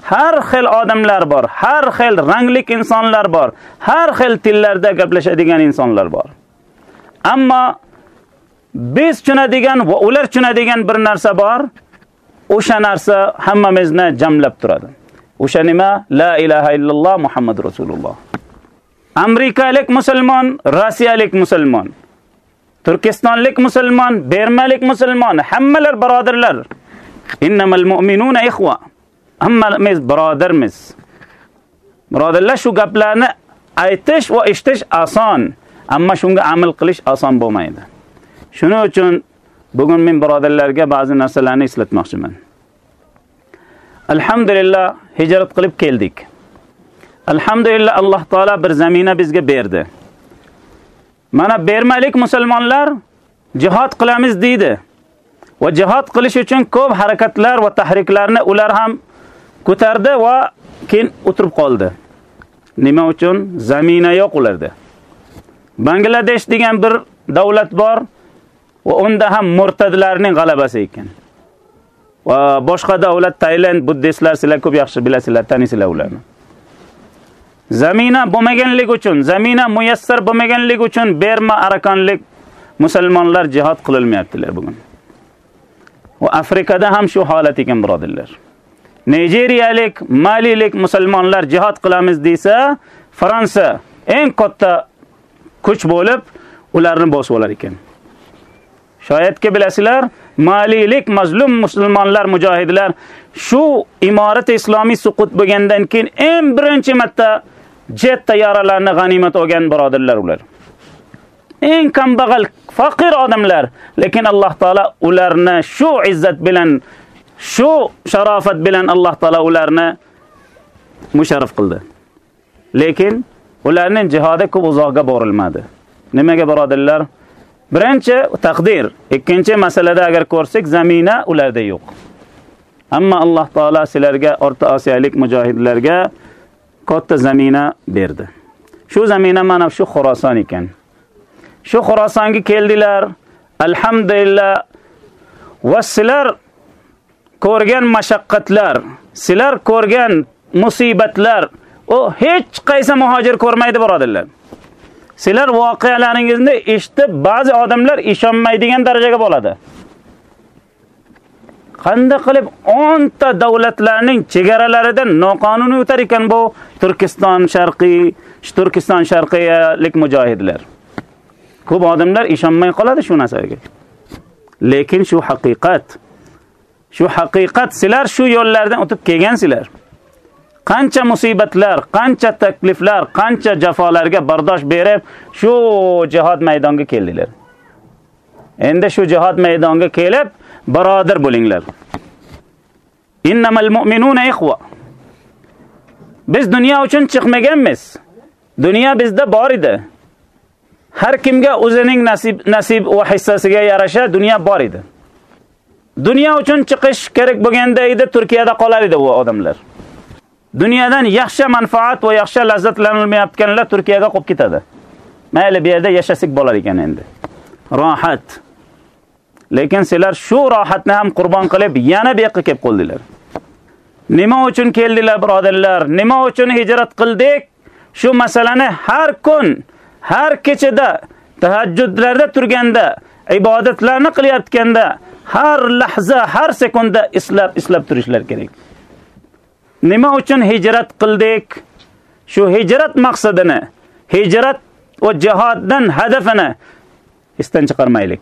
har xil odamlar bor, har xil rangli insonlar bor, har xil tillarda gaplashadigan insonlar bor. Ammo biz tushunadigan va ular tushunadigan bir narsa bor. O'sha narsa hammamizni jamlab turadi. O'sha nima? La ilaha illalloh Muhammad Rasululloh. Amerikalik musulmon, Rossiyalik musulmon, Turkistonlik musulmon, Bermalik musulmon, hammalar birodarlar. Innamal mu'minuna ikhwa. Hammamiz birodarmiz. Birodarlar, shu gaplarni aytish va eshitish oson, ammo shunga amal qilish oson bo'lmaydi. Shuning uchun bugun men birodarlarga ba'zi narsalarni eslatmoqchiman. Alhamdulillah hijrat qilib keldik. Alhamdulillah Alloh taolo bir zamina bizga berdi. Mana bermalik musulmonlar jihad qilamiz deydi. Va jihad qilish uchun ko'p harakatlar va tahriklarni ular ham ko'tardi va keyin o'tirib qoldi. Nima uchun? Zamina yo'q ularda. Bangladesh degan bir davlat bor va unda ham murtadlarning g'alabasi ekan. Va boshqa davlat Tailand, buddistlar sizlar ko'p yaxshi bilasizlar, tanisizlar ularni. Zamina bo'lmaganligi uchun, zamina muyassar bo'lmaganligi uchun Berma arakanlik musulmonlar jihad qilolmayaptilar bugun. Va Afrikada ham shu holat ekan birodarlar. Nigeriyalik, Malilik musulmonlar jihad qilamiz desa, Fransiya eng katta kuch bo'lib ularni bosib olar ekan. Shoyatki bilasizlar, Malilik mazlum musulmonlar, mujohidlar shu imorat islomiy suqut bo'lgandan keyin eng birinchi marta jet tayyaralarini g'animat olgan birodarlar ular. Eng kambag'al, faqir odamlar, lekin Alloh taolo ularni shu izzat bilan, shu sharofat bilan Alloh taolo ularni musharraf qildi. Lekin ularning jihodi ko'p uzoqqa borilmadi. Nimaga birodarlar? Birinchi taqdir, ikkinchi masalada agar ko'rsak, zamina ularda yo'q. Ammo Alloh taolo sizlarga, O'rta Osiyolik mujohidlarga katta zamina berdi. Shu zamina mana shu Xorason ekan. Shu Xorasonga keldilar. Alhamdulillah. Va sizlar ko'rgan mashaqqatlar, sizlar ko'rgan musibatlar, o hech qaysi muhojir ko'rmaydi birodarlar. Sizlar voqealaringizni eshitib, ba'zi odamlar ishonmaydigan darajaga bo'ladi. Qanday qilib o'n ta davlatlarning chegaralaridan noqonuniy o'tar ekan bu Turkiston sharqiy, Turkiston sharqiyalik mujohidlar. Ko'p odamlar ishonmay qoladi shu narsaga. Lekin shu haqiqat. Shu haqiqat, sizlar shu yo'llardan o'tib kelgansizlar. Qancha musibatlar, qancha takliflar, qancha jafolarga bardosh berib, shu jihad maydoniga keldilar. Endi shu jihad maydoniga kelib, birodar bo'linglar. Innamal mu'minuna ikhwa. Biz dunyo uchun chiqmaganmiz. Dunyo bizda bor edi. Har kimga o'zining nasib nasib va hissasiga yarasha dunyo bor edi. Dunyo uchun chiqish kerak bo'lganda edi, Turkiyada qolar edi u odamlar. Dunyodan yaxshi manfaat va yaxshi lazzatlanilmayotganlar Turkiyaga qo'yib ketadi. Mayli bu yerda yashasak bo'lar ekan endi. Rohat. Lekin sizlar shu rohatni ham qurbon qilib, yana bu yoqqa kelib qoldilar. Nima uchun keldilar birodarlar? Nima uchun hijrat qildik? Shu masalani har kun, har kechada, tahajjudlarda turganda, ibodatlarni qilayotganda, har lahza, har sekunda islab islab turishlar kerak. Nima uchun hijrat qildik? Shu hijrat maqsadini, hijrat va jihoddan hadafini esdan chiqarmaylik.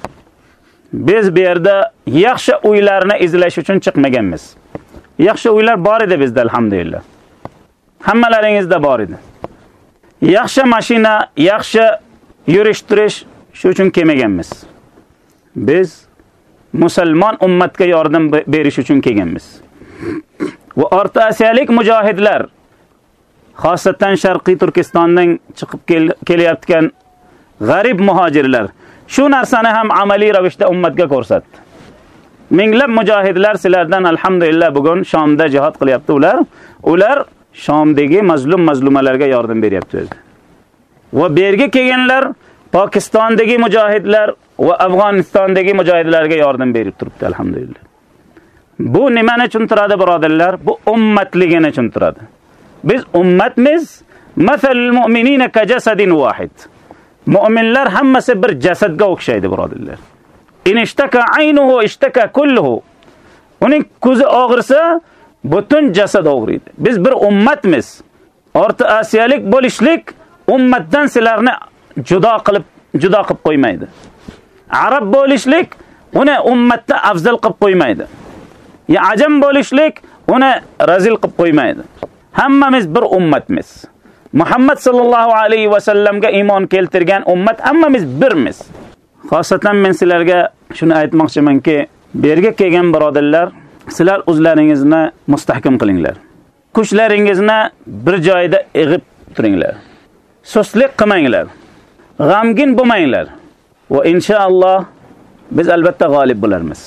Biz bu yerda yaxshi uylarni izlash uchun chiqmaganmiz. Yaxshi uylar bor edi bizda alhamdulillah. Hammalaringizda bor edi. Yaxshi mashina, yaxshi yurish-turish shu uchun kelmaganmiz. Biz musulmon ummatga yordam berish uchun kelganmiz. Va O'rta Osiyolik mujohidlar, xosatan Sharqiy Turkistondan chiqib kelayotgan g'arib muhojirlar shu narsani ham amaliy ravishda ummatga ko'rsatdi. Minglab mujohidlar sizlardan alhamdulillah bugun Shomda jihad qilyapti ular. Ular Shomdagi mazlum mazlumalarga yordam beryapti. Va bu yerga kelganlar Pokistondagi mujohidlar va Afg'onistondagi mujohidlarga yordam berib turibdi alhamdulillah. Bu nimani tushuntiradi birodarlar? Bu ummatligini tushuntiradi. Biz ummatmiz. Masalul mu'minina ka jasadin wahid. Mu'minlar hammasi bir jasadga o'xshaydi birodarlar. In ishtaka aynuhu ishtaka kulluhu. Uning ko'zi og'risa, butun jasad og'riydi. Biz bir ummatmiz. O'rta Osiyalik bo'lishlik ummatdan sizlarni judo qilib judo qilib qo'ymaydi. Arab bo'lishlik uni ummatda afzal qilib qo'ymaydi. Ya ajam bo'lishlik uni razil qilib qo'ymaydi. Hammamiz bir ummatmiz. Muhammad sallallohu alayhi va sallamga iymon keltirgan ummat hammamiz birmiz. Xosatan men sizlarga shuni aytmoqchimanki, bu yerga kelgan birodarlar, sizlar o'zlaringizni mustahkam qilinglar. Kuchlaringizni bir joyda eg'ib turinglar. Sustlik qilmanglar. G'amgin bo'lmanglar. Va inshaalloh biz albatta g'olib bo'larmiz.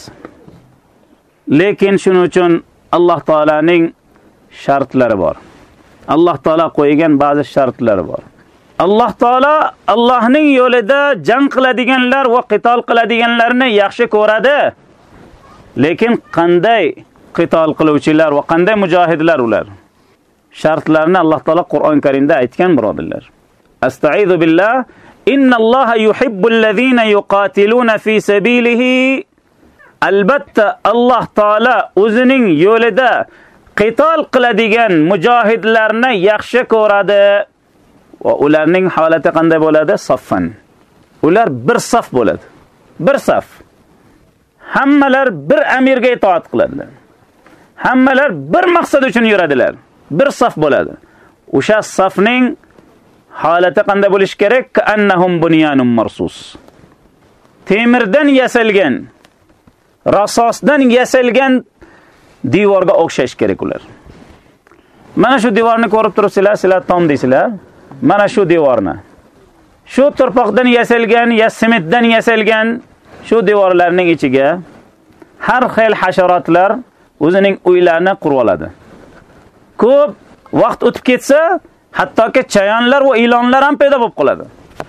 Lekin shuning uchun Alloh taolaning shartlari bor. Alloh taolo qo'ygan ba'zi shartlari bor. Alloh taolo Allohning yo'lida jang qiladiganlar va qitol qiladiganlarni yaxshi ko'radi. Lekin qanday qitol qiluvchilar va qanday mujohidlar ular? Shartlarni Alloh taolo Qur'on Karimda aytgan birodarlar. Astaizu billah, innalloha yuhibbul ladzina yuqatiluna fi sabilihi. Albatta Alloh taolo o'zining yo'lida qitol qiladigan mujohidlarni yaxshi ko'radi. Va ularning holati qanday bo'ladi? Saffan. Ular bir saf bo'ladi. Bir saf. Hammalar bir amirga itoat qiladilar. Hammalar bir maqsad uchun yuradilar. Bir saf bo'ladi. O'sha safning holati qanday bo'lish kerak? Ka'annahum bunyanun marsus. Temirdan yasalgan, rasosdan yasalgan devorga o'xshash kerak ular. Mana shu devorni ko'rib turibsizlar, sizlar tom deysizlar. Mana shu devorni. Shu torpoqdan yasalgan, ya sementdan yasalgan shu devorlarning ichiga har xil hasharotlar o'zining uylarini qurib oladi. Ko'p vaqt o'tib ketsa, hattoki chayonlar va ilonlar ham paydo bo'lib qoladi.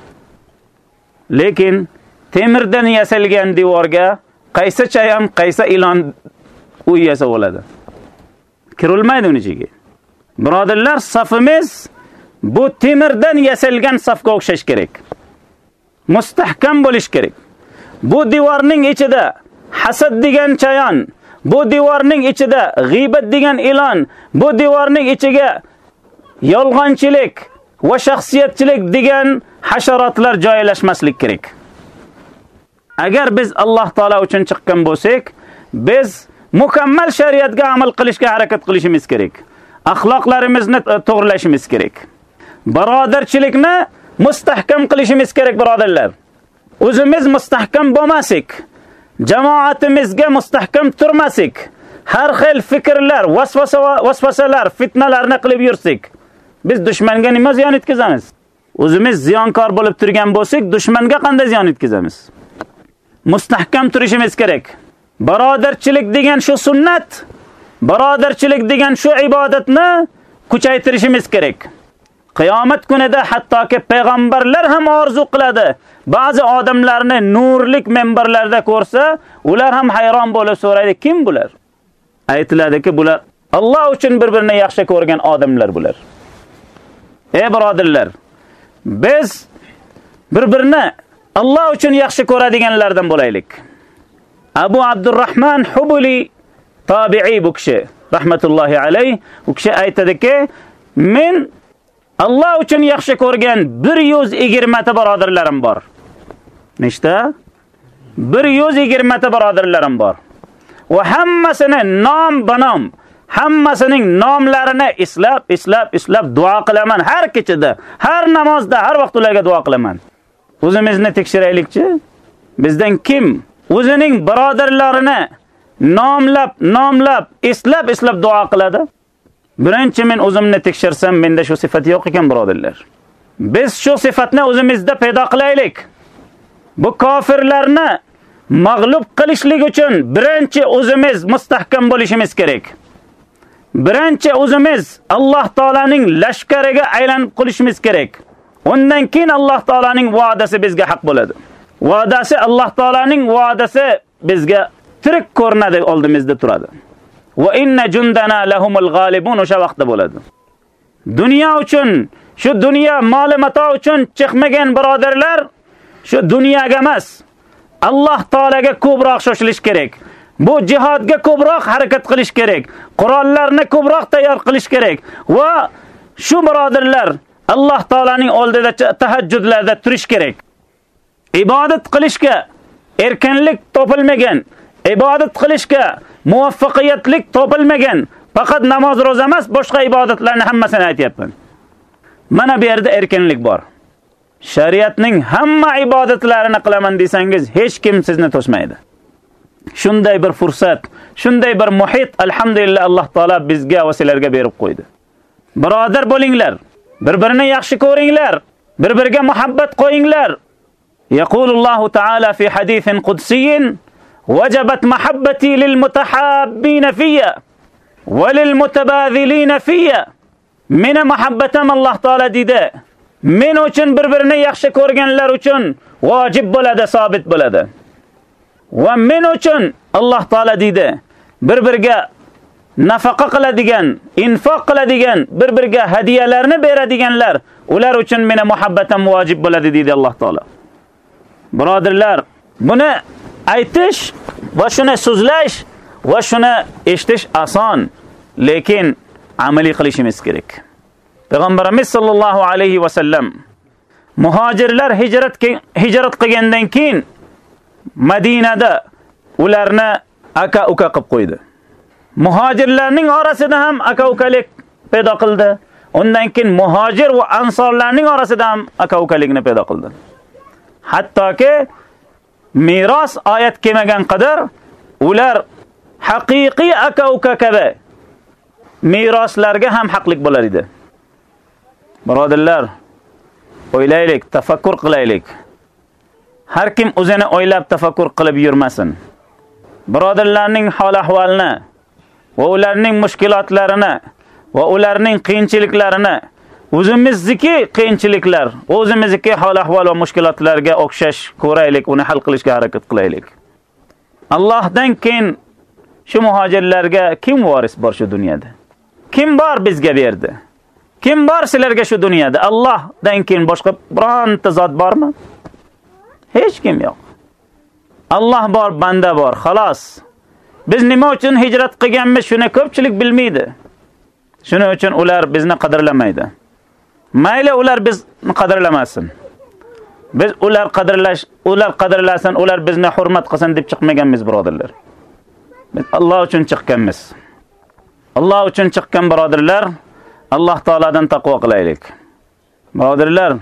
Lekin temirdan yasalgan devorga qaysi chayon, qaysi ilon uy yasa bo'ladi. Kirilmaydi uning ichiga. Birodarlar, safimiz bu temirdan yasalgan safga o'xshash kerak. Mustahkam bo'lish kerak. Bu devorning ichida hasad degan chayon, bu devorning ichida g'iybat degan ilon, bu devorning ichiga yolg'onchilik va shaxsiyatchilik degan hasharotlar joylashmaslik kerak. Agar biz Alloh taolo uchun chiqqan bo'lsak, biz mukammal shariatga amal qilishga harakat qilishimiz kerak. Axloqlarimizni to'g'rilashimiz kerak. Birodarchilikni mustahkam qilishimiz kerak birodarlar. O'zimiz mustahkam bo'lmasak, jamoatimizga mustahkam turmasak, har xil fikrlar, vasvasa vasvasalar, fitnalarni qilib yursak, biz dushmanga nima ziyon yetkazamiz? O'zimiz ziyonkor bo'lib turgan bo'lsak, dushmanga qanday ziyon yetkazamiz? Mustahkam turishimiz kerak. Birodarchilik degan shu sunnat, birodarchilik degan shu ibodatni kuchaytirishimiz kerak. Qiyomat kunida hattoki payg'ambarlar ham orzu qiladi. Ba'zi odamlarni nurlik minbarlarda ko'rsa, ular ham hayron bo'lib so'raydi, kim bular? Aytiladiki, bular Alloh uchun bir-birini yaxshi ko'rgan odamlar bular. Ey birodarlar, biz bir-birini Alloh uchun yaxshi ko'radiganlardan bo'laylik. Abu Abdurrahman Hubuli tabi'i bu kishi, rahmatullohi alayh, u kishi aytadiki, men Alloh uchun yaxshi ko'rgan bir yuz yigirma ta birodarlarim bor. Nechta? bir yuz yigirma ta birodarlarim bor. Va hammasini nom banom, hammasining nomlarini eslab, eslab, eslab duo qilaman har kechada, har namozda, har vaqt ularga duo qilaman. O'zimizni tekshiraylikchi. Bizdan kim o'zining birodarlarini nomlab, nomlab, eslab, eslab duo qiladi? Birinchi men o'zimni tekshirsam, menda shu sifat yo'q ekan birodarlar. Biz shu sifatni o'zimizda paydo qilaylik. Bu kofirlarni mag'lub qilishlik uchun birinchi o'zimiz mustahkam bo'lishimiz kerak. Birinchi o'zimiz Alloh taolaning lashkariga aylanib qolishimiz kerak. Undan keyin Alloh taolaning va'dasi bizga haq bo'ladi. Va'dasi Alloh taolaning va'dasi bizga tirik ko'rinadi, oldimizda turadi. va inna jundana lahumul g'alibun o'sha vaqtda bo'ladi. Dunyo uchun, shu dunyo mol mato uchun chiqmagan birodarlar, shu dunyoga emas, Alloh taolaga ko'proq shoshilish kerak. Bu jihodga ko'proq harakat qilish kerak. Qurollarni ko'proq tayyor qilish kerak va shu birodarlar Alloh taolaning oldida tahajjudlarda turish kerak. Ibodat qilishga erkinlik topilmagan, ibodat qilishga muvaffaqiyatlik topilmagan, faqat namoz roza emas, boshqa ibodatlarning hammasini aytayapman. Mana bu yerda erkinlik bor. Shariatning hamma ibodatlarini qilaman desangiz, hech kim sizni to'smaydi. Shunday bir fursat, shunday bir muhit alhamdulillah Alloh taolo bizga va sizlarga berib qo'ydi. Birodar bo'linglar, bir-birini yaxshi ko'ringlar, bir-biriga muhabbat qo'yinglar. Yaqulullohu taala fi hadithin qudsiyin: "Wajabat mahabbati lil mutahabbina fiyya va lil mutabadhilina fiyya." Meni muhabbatim Alloh taolo dedi. Men uchun bir-birini yaxshi ko'rganlar uchun vojib bo'ladi, sabit bo'ladi. Va men uchun Alloh taolo dedi, bir-biriga nafaqa qiladigan, infoq qiladigan, bir-biriga hadiyalarni beradiganlar, ular uchun meni muhabbatim vojib bo'ladi dedi Alloh taolo. Birodarlar, buni aytish va shuni so'zlash va shuni eshitish oson, lekin amaliy qilishimiz kerak. Payg'ambarimiz sollallohu alayhi va sallam muhojirlar hijrat hijrat qilgandan keyin Madinada ularni aka-uka qilib qo'ydi. Muhojirlarning orasida ham aka-ukalik paydo qildi. Undan keyin muhojir va ansorlarning orasida ham aka-ukalikni paydo qildi. Hattoki miros oyat kelmagan qadar ular haqiqiy aka-uka kabi miroslarga ham haqlik bo'lar edi. Birodarlar, o'ylaylik, tafakkur qilaylik. Har kim o'zini o'ylab tafakkur qilib yurmasin. Birodarlarning hol ahvolini va ularning mushkulotlarini va ularning qiyinchiliklarini, o'zimizniki qiyinchiliklar, o'zimizniki hol ahvol va mushkulotlarga o'xshash ko'raylik, uni hal qilishga harakat qilaylik. Allohdan keyin shu muhojirlarga kim voris bor shu dunyoda? Kim bor bizga berdi? Kim bor sizlarga shu dunyoda? Allohdan keyin boshqa bironta zot bormi? Hech kim yo'q. Alloh bor, banda bor, xolos. Biz nima uchun hijrat qilganmiz, shuni ko'pchilik bilmaydi. Shuning uchun ular bizni qadrlamaydi. Mayli ular bizni qadrlamasin. Biz ular qadrlash, ular qadrlasin, ular bizni hurmat qilsin deb chiqmaganmiz, birodarlar. Biz Alloh uchun chiqqanmiz. Alloh uchun chiqqan birodarlar, Alloh taoladan taqvo qilaylik. Birodarlar,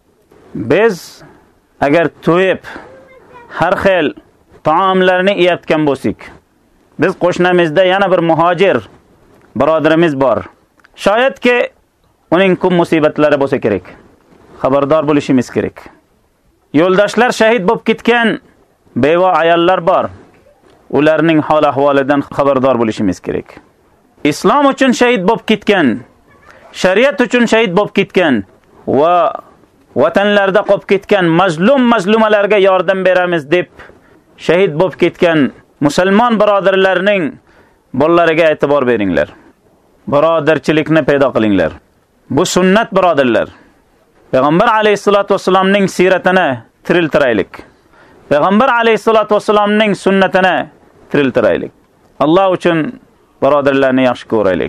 biz agar to'yib har xil taomlarni yeyotgan bo'lsak, biz qo'shnimizda yana bir muhojir birodarimiz bor. Shoyatki uning ko'p musibatlari bo'lsa kerak. Xabardor bo'lishimiz kerak. Yo'ldoshlar shahid bo'lib ketgan beva ayollar bor. Ularning hol ahvolidan xabardor bo'lishimiz kerak. Islom uchun shahid bo'lib ketgan, shariat uchun shahid bo'lib ketgan va vatanlarda qolib ketgan mazlum mazlumalarga yordam beramiz deb shahid bo'lib ketgan musulmon birodarlarning bolalariga e'tibor beringlar. Birodarchilikni paydo qilinglar. Bu sunnat birodarlar. Payg'ambar alayhisolatu vasallamning siratini tiriltiraylik. Payg'ambar alayhisolatu vasallamning sunnatini tiriltiraylik. Alloh uchun birodarlarni yaxshi ko'raylik.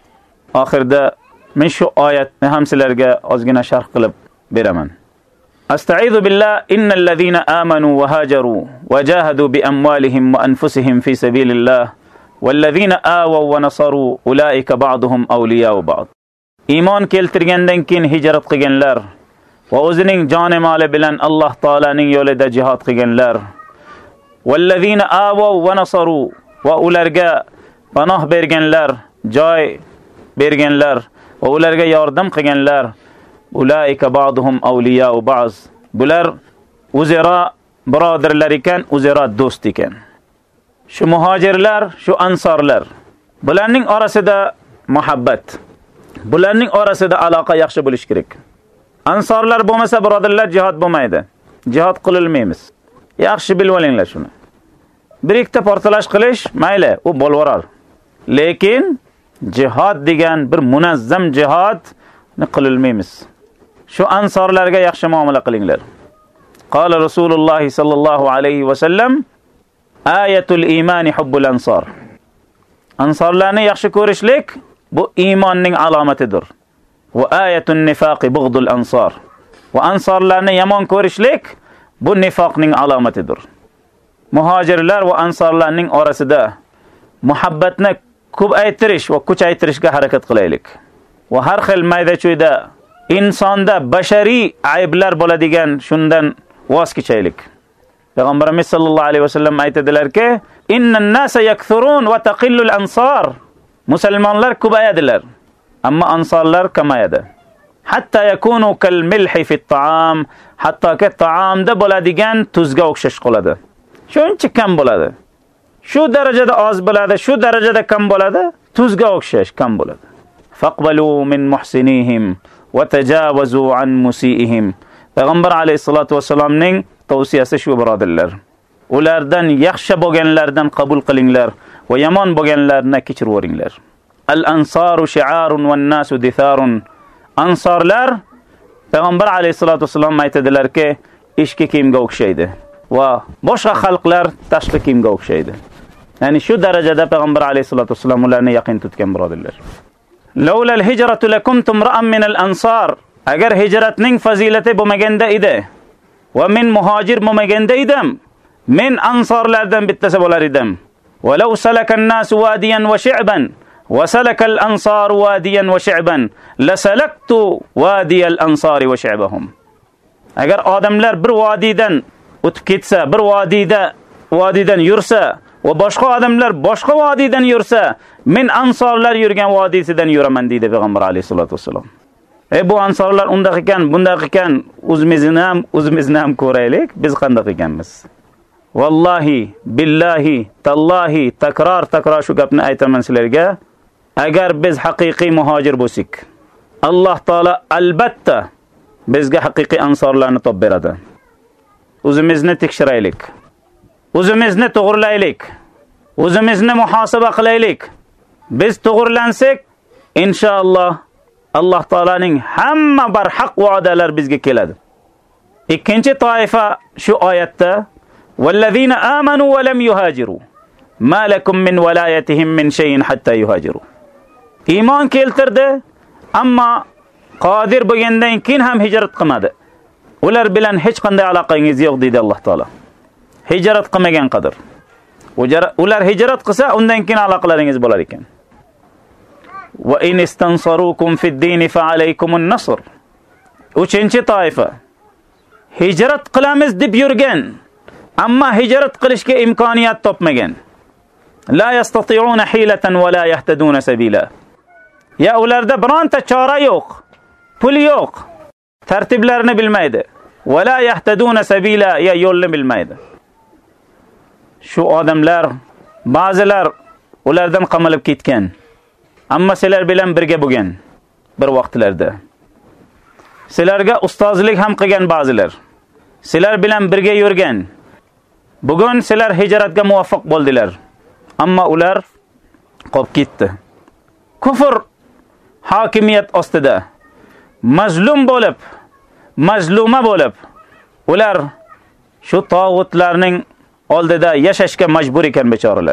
Oxirda men shu oyatni ham sizlarga ozgina sharh qilib beraman. Astaizu billah innal ladina amanu wa hajaru wa jahadu bi amwalihim wa anfusihim fi sabilillah wal ladina awaw wa nasaru ulaika ba'duhum awliya'u ba'd. Iymon keltirgandan keyin hijrat qilganlar va o'zining jon moli bilan Alloh taolaning yo'lida jihad qilganlar, wal ladina awaw wa nasaru va ularga panoh berganlar, joy berganlar va ularga yordam qilganlar, ulaika ba'duhum awliya'u ba'z. Bular o'zaro birodarlar ekan, o'zaro do'st ekan. Shu muhojirlar, shu ansorlar, bularning orasida muhabbat, bularning orasida aloqa yaxshi bo'lish kerak. Ansorlar bo'lmasa birodarlar jihad bo'lmaydi. Jihad qilolmaymiz. Yaxshi bilib olinglar shuni. Bir ikkita portlash qilish mayli, u bo'lvorar. lekin jihad degan bir munazzam jihodni qilolmaymiz. Shu ansorlarga yaxshi muomala qilinglar. Qala Rasululloh sallallohu alayhi va sallam: "Ayatul iymani hubbul ansor." Ansorlarni yaxshi ko'rishlik bu iymonning alomatidir. Va ayatun nifaqi bughdul ansor. Va ansorlarni yomon ko'rishlik bu nifoqning alomatidir. Muhojirlar va ansorlarning orasida muhabbatni ko'paytirish va kuchaytirishga harakat qilaylik. Va har xil mayda-chuyda insonda bashariy ayblar bo'ladigan shundan voz kechaylik. Payg'ambarimiz sollallohu alayhi vasallam aytadilar-ki, "Innan nasa yakthurun va taqillul ansar." Musulmonlar ko'payadilar, ammo ansorlar kamayadi. Hatta yakunu kal milhi fi at-ta'am, hattoki taomda bo'ladigan tuzga o'xshash qoladi. Shuncha kam bo'ladi. Shu darajada oz bo'ladi, shu darajada kam bo'ladi, tuzga o'xshash kam bo'ladi. Faqbalu min muhsinihim va tajawazu an musiihim. Payg'ambar alayhisolatu vasallamning tavsiyasi shu birodarlar. Ulardan yaxshi bo'lganlardan qabul qilinglar va yomon bo'lganlarni kechirib o'ringlar. Al-ansaru shi'arun wan nasu ditharun. Ansorlar Payg'ambar alayhisolatu vasallam aytadilar-ki, ishki kiyimga o'xshaydi va boshqa xalqlar tashqi kiyimga o'xshaydi. Ya'ni shu darajada Payg'ambar alayhisolatu vasallam ularni yaqin tutgan birodarlar. Laula al-hijratu lakuntum ra'an min al-ansar. Agar hijratning fazilati bo'lmaganda edi va men muhojir bo'lmaganda edim, men ansorlardan bittasi bo'lar edim. Va law salaka an-nasu wadiyan wa shi'ban wa salaka al-ansaru wadiyan wa shi'ban la salaktu wadiy al-ansari wa shi'bahum. Agar odamlar bir vodiydan o'tib ketsa, bir vodiyda vodiydan yursa va boshqa odamlar boshqa vodiydan yursa, men ansorlar yurgan vodiysidan yuraman deydi Payg'ambar alayhisolatu vasallam. E bu ansorlar undaq ekan, bundaq ekan, o'zimizni ham, o'zimizni ham ko'raylik, biz qanday ekanmiz. Vallahi, billahi, tallahi, takror takror shu gapni aytaman sizlarga. Agar biz haqiqiy muhojir bo'lsak, Alloh taolo albatta bizga haqiqiy ansorlarni topib beradi. O'zimizni tekshiraylik. O'zimizni to'g'rilaylik. O'zimizni muhosaba qilaylik. Biz to'g'rilansak, inshaalloh Alloh taolaning hamma barhaq va'dalar bizga keladi. Ikkinchi toifa shu oyatda vallazina amanu va lam yuhajiru ma lakum min walayatihim min shay'in hatta yuhajiru. Iymon keltirdi, ammo qodir bo'lgandan keyin ham hijrat qilmadi. Ular bilan hech qanday aloqangiz yo'q deydi Alloh taolo. Hijrat qilmagan qadar. Ular hijrat qilsa, undan keyin aloqalaringiz bo'lar ekan. Va in istansarukum fid-din fa alaykumun nasr. Uchinchi toifa hijrat qilamiz deb yurgan, ammo hijrat qilishga imkoniyat topmagan. La yastati'una hilatan va la yahtaduna sabila. Ya ularda bironta chora yo'q, pul yo'q, tartiblarini bilmaydi. Va la yahtaduna sabila, ya yo'lni bilmaydi. Shu odamlar ba'zilar ulardan qamalib ketgan. Ammo sizlar bilan birga bo'lgan bir vaqtlarda. Sizlarga ustozlik ham qilgan ba'zilar. Sizlar bilan birga yurgan. Bugun sizlar hijratga muvaffaq bo'ldilar. Ammo ular qolib ketdi. Kufr hokimiyat ostida mazlum bo'lib, mazluma bo'lib, ular shu tog'utlarning oldida yashashga majbur ekan bechoralar.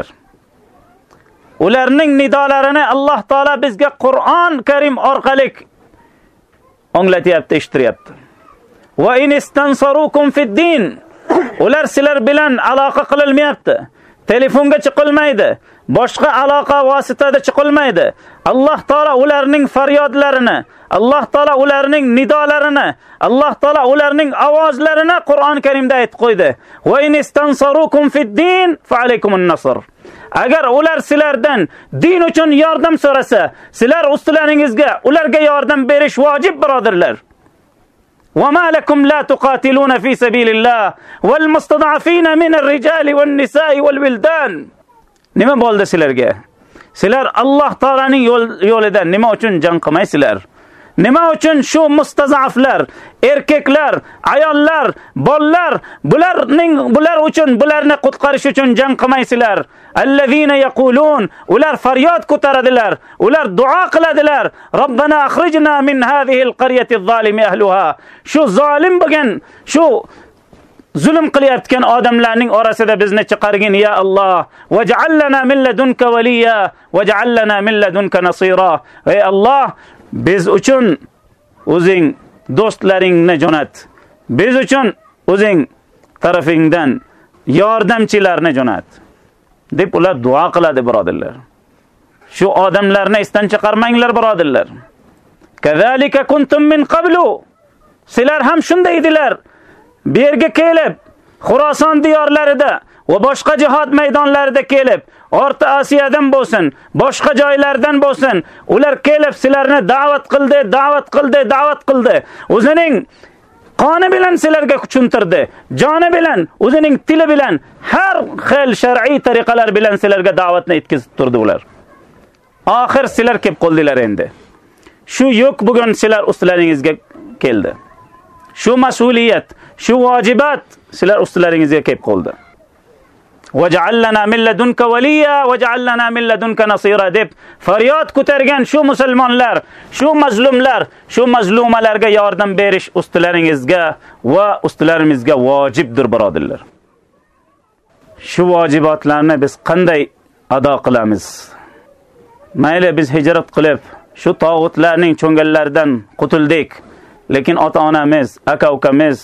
Ularning nidolarini Alloh taolo bizga Qur'on Karim orqali anglatyapti, eshittiryapti. Va in istansarukum fid-din. Ular sizlar bilan aloqa qililmayapti. Telefonga chiqilmaydi. Boshqa aloqa vositada chiqilmaydi. Alloh taolo ularning faryodlarini, Alloh taolo ularning nidolarini, Alloh taolo ularning ovozlarini Qur'on Karimda aytib qo'ydi. Va in istansarukum fid-din fa alaykumun nasr. Agar ular sizlardan din uchun yordam so'rasa, sizlar ustilaringizga ularga yordam berish vojib, birodarlar. Va ma lakum la tuqatiluna fi sabilillah wal mustad'afina min ar-rijali wan nisa'i wal wildan. Nima bo'ldi sizlarga? Sizlar Alloh taolaning yo'lida nima uchun jang qilmaysizlar? Nima uchun shu mustazaflar, erkaklar, ayollar, bolalar, bularning bular uchun, bularni qutqarish uchun jang qilmaysizlar? Allazina yaqulun, ular faryod ko'taradilar, ular duo qiladilar. Robbana akhrijna min hadhihi al-qaryati az-zalimi ahliha. Shu zolim bo'lgan, shu zulm qilayotgan odamlarning orasida bizni chiqargin ya Alloh. Waj'al lana min ladunka waliya, waj'al lana min ladunka nasira. Ey Alloh, biz uchun o'zing do'stlaringni jo'nat. Biz uchun o'zing tarafingdan yordamchilarni jo'nat. deb ular duo qiladi birodarlar. Shu odamlarni esdan chiqarmanglar birodarlar. Kazalika kuntum min qablu. Sizlar ham shunday edilar. Bu yerga kelib, Xuroson diyorlarida va boshqa jihad maydonlarida kelib, O'rta Osiyodan bo'lsin, boshqa joylardan bo'lsin, ular kelib sizlarni da'vat qildi, da'vat qildi, da'vat qildi. O'zining qoni bilan sizlarga tushuntirdi, joni bilan, o'zining tili bilan, har xil shar'iy tariqalar bilan sizlarga da'vatni yetkazib turdi ular. Oxir sizlar kelib qoldilar endi. Shu yo'q bugun sizlar ustlaringizga keldi. Shu mas'uliyat, shu vajibat sizlar ustlaringizga kelib qoldi. Waj'al lana min ladunka waliya waj'al lana min ladunka nasira deb faryod ko'targan shu musulmonlar, shu mazlumlar, shu mazlumalarga yordam berish ustlaringizga va ustlarimizga vojibdir birodarlar. Shu vojibotlarni biz qanday ado qilamiz? Mayli biz hijrat qilib, shu tog'utlarning cho'ngallaridan qutuldik, lekin ota-onamiz, aka-ukamiz,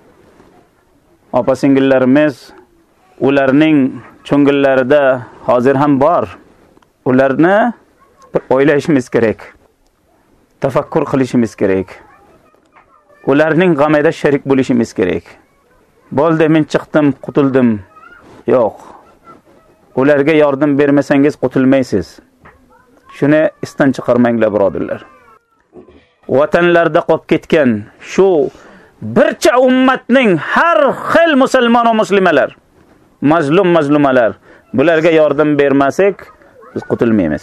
opa-singillarimiz ularning cho'ngillarida hozir ham bor. Ularni bir o'ylashimiz kerak. Tafakkur qilishimiz kerak. Ularning g'amida sharik bo'lishimiz kerak. Bo'ldi, men chiqdim, qutuldim. Yo'q. Ularga yordam bermasangiz qutulmaysiz. Shuni esdan chiqarmanglar birodarlar. Vatanlarda qolib ketgan shu bircha ummatning har xil musulmon va muslimalar, mazlum mazlumalar, bularga yordam bermasak biz qutulmaymiz.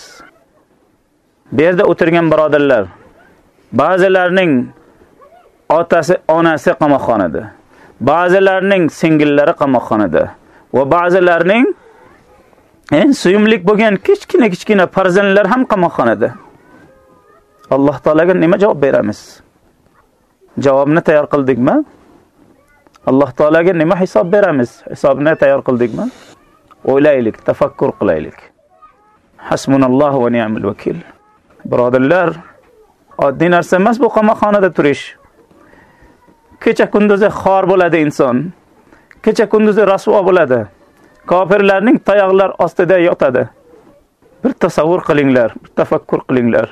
Bu yerda o'tirgan birodarlar, ba'zilarning otasi, onasi qamoqxonada, ba'zilarning singillari qamoqxonada va ba'zilarning en suyumlik bo'lgan kichkina-kichkina farzandlar ham qamoqxonada. Alloh taolaga nima javob beramiz? Javobni tayyor qildikmi? Alloh taolaga nima hisob beramiz? Hisobni tayyor qildikmi? O'ylaylik, tafakkur qilaylik. Hasbunallohu va ni'mal vakil. Birodarlar, oddiy narsa emas bu qamoqxonada turish. Kecha kunduzi xor bo'ladi inson. Kecha kunduzi rasvo bo'ladi. Kofirlarning tayoqlar ostida yotadi. Bir tasavvur qilinglar, bir tafakkur qilinglar.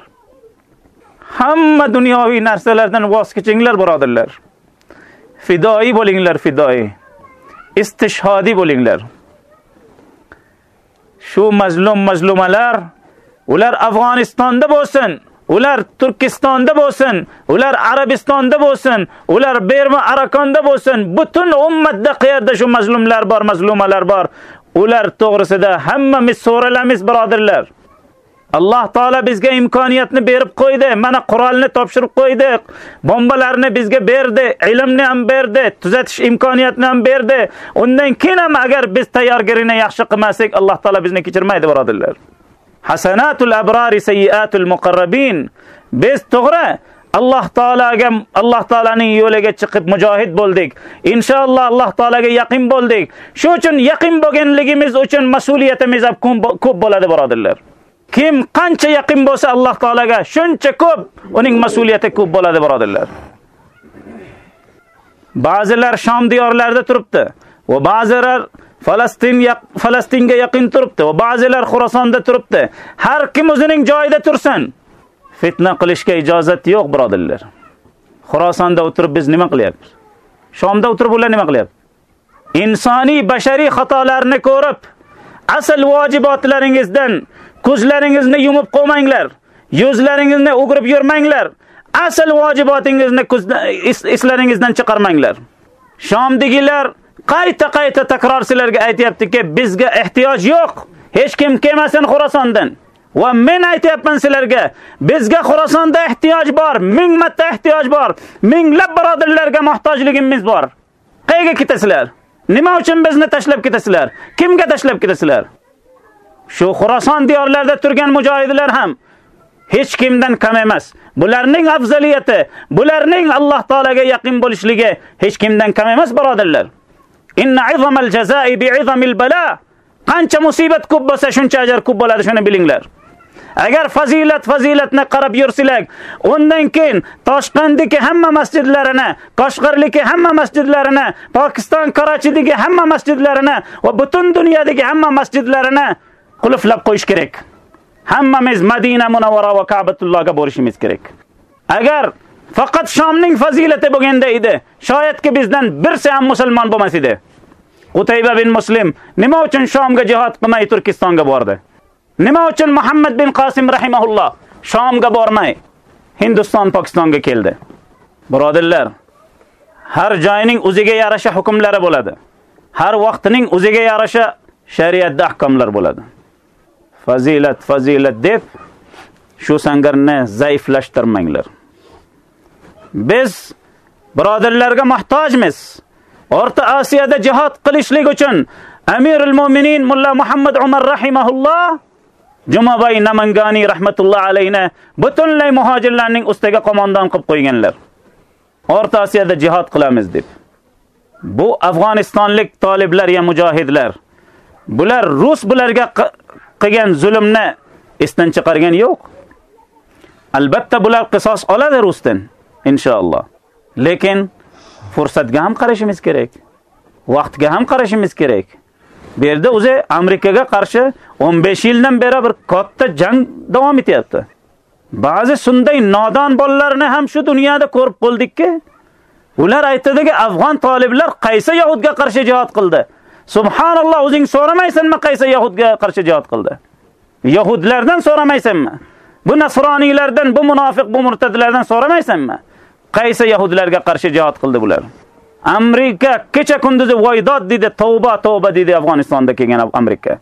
Hamma dunyoviy narsalardan voz kechinglar birodarlar. Fidoi bo'linglar, fidoi. Istishhodi bo'linglar. Shu mazlum mazlumalar, ular Afg'onistonda bo'lsin, ular Turkistonda bo'lsin, ular Arabistonda bo'lsin, ular Berma Arakonda bo'lsin, butun ummatda qayerda shu mazlumlar bor, mazlumalar bor, ular to'g'risida hammamiz so'ralamiz birodarlar. Alloh taolo bizga imkoniyatni berib qo'ydi. Mana Qur'onni topshirib qo'ydik. Bombalarni bizga berdi, ilmni ham berdi, tuzatish imkoniyatini ham berdi. Undan keyin ham agar biz tayyorgarlikni yaxshi qilmasak, Alloh taolo bizni kechirmaydi birodarlar. Hasanatul abrari sayyiatul muqarrabin. Biz to'g'ri Alloh taolaga, Alloh taolaning yo'liga chiqib mujohid bo'ldik. Inshaalloh Alloh taolaga yaqin bo'ldik. Shu uchun yaqin bo'lganligimiz uchun mas'uliyatimiz ham ko'p bo'ladi birodarlar. Kim qancha yaqin bo'lsa Alloh taolaga, shuncha ko'p uning mas'uliyati ko'p bo'ladi birodarlar. Ba'zilar Sham diyorlarida turibdi va ba'zilar Falastin Falastinga yaqin turibdi va ba'zilar Xurosonda turibdi. Har kim o'zining joyida tursin. Fitna qilishga ijozat yo'q birodarlar. Xurosonda o'tirib biz nima qilyapmiz? Shamda o'tirib ular nima qilyapti? Insoniy bashariy xatolarni ko'rib, asl vojibotlaringizdan ko'zlaringizni yumib qo'ymanglar. Yuzlaringizni o'girib yurmanglar. Asl vojibotingizni eslaringizdan chiqarmanglar. Shomdagilar qayta-qayta takror sizlarga aytayaptiki, bizga ehtiyoj yo'q. Hech kim kelmasin Xurosondan. Va men aytayapman sizlarga, bizga Xorasonda ehtiyoj bor, ming marta ehtiyoj bor, minglab birodarlarga muhtojligimiz bor. Qayerga ketasizlar? Nima uchun bizni tashlab ketasizlar? Kimga tashlab ketasizlar? Shu Xorason diyorlarida turgan mujohidlar ham hech kimdan kam emas. Bularning afzaliyati, bularning Alloh taolaga yaqin bo'lishligi hech kimdan kam emas, birodarlar. Inna izamal jazaa'i bi'izamil bala. Qancha musibat ko'p bo'lsa, shuncha ajr ko'p bo'ladi, shuni bilinglar. Agar fazilat fazilatni qarab yursilar, undan keyin Toshkentdagi hamma masjidlarini, Qashqardagi hamma masjidlarini, Pokiston Karachidagi hamma masjidlarini va butun dunyodagi hamma masjidlarini qulflab qo'yish kerak. Hammamiz Madina Munawvara va Ka'batullohga borishimiz kerak. Agar faqat Shomning fazilati bo'lganda edi, shoyatki bizdan birsi ham musulmon bo'lmas edi. Qutayba bin Muslim nima uchun Shomga jihad qilmay Turkistonga bordi? Nima uchun Muhammad bin Qasim rahimahulloh Shomga bormay Hindiston, Pokistonga keldi? Birodarlar, har joyning o'ziga yarasha hukmlari bo'ladi. Har vaqtining o'ziga yarasha shariatda ahkomlar bo'ladi. Fazilat, fazilat deb shu sangarni zaiflashtirmanglar. Biz birodarlarga muhtojmiz. O'rta Osiyada jihad qilishlik uchun Amirul Mu'minin Mulla Muhammad Umar rahimahulloh Jumabay Namangani rahmatulloh alayna butunlay muhojirlarning ustiga qo'mondon qilib qo'yganlar. O'rta Osiyada jihad qilamiz deb. Bu Afg'onistonlik taliblar ya mujohidlar. Bular Rus bularga qilgan zulmni esdan chiqargan yo'q. Albatta bular qisos oladi Rusdan, inshaalloh. Lekin fursatga ham qarashimiz kerak. Vaqtga ham qarashimiz kerak. Bu yerda o'zi Amerikaga qarshi o'n besh yildan beri bir katta jang davom etyapti. Ba'zi shunday nodon bolalarni ham shu dunyoda ko'rib qoldikki, ular aytadiki, afg'on taliblar qaysi yahudga qarshi jihad qildi? Subhanalloh, o'zing so'ramaysanmi qaysi yahudga qarshi jihad qildi? Yahudlardan so'ramaysanmi? Bu nasroniylardan, bu munofiq, bu murtadlardan so'ramaysanmi? Qaysi yahudlarga qarshi jihad qildi bular? Amerika kecha kunduzi voydod dedi, tavba tavba dedi Afg'onistonda kelgan Amerika.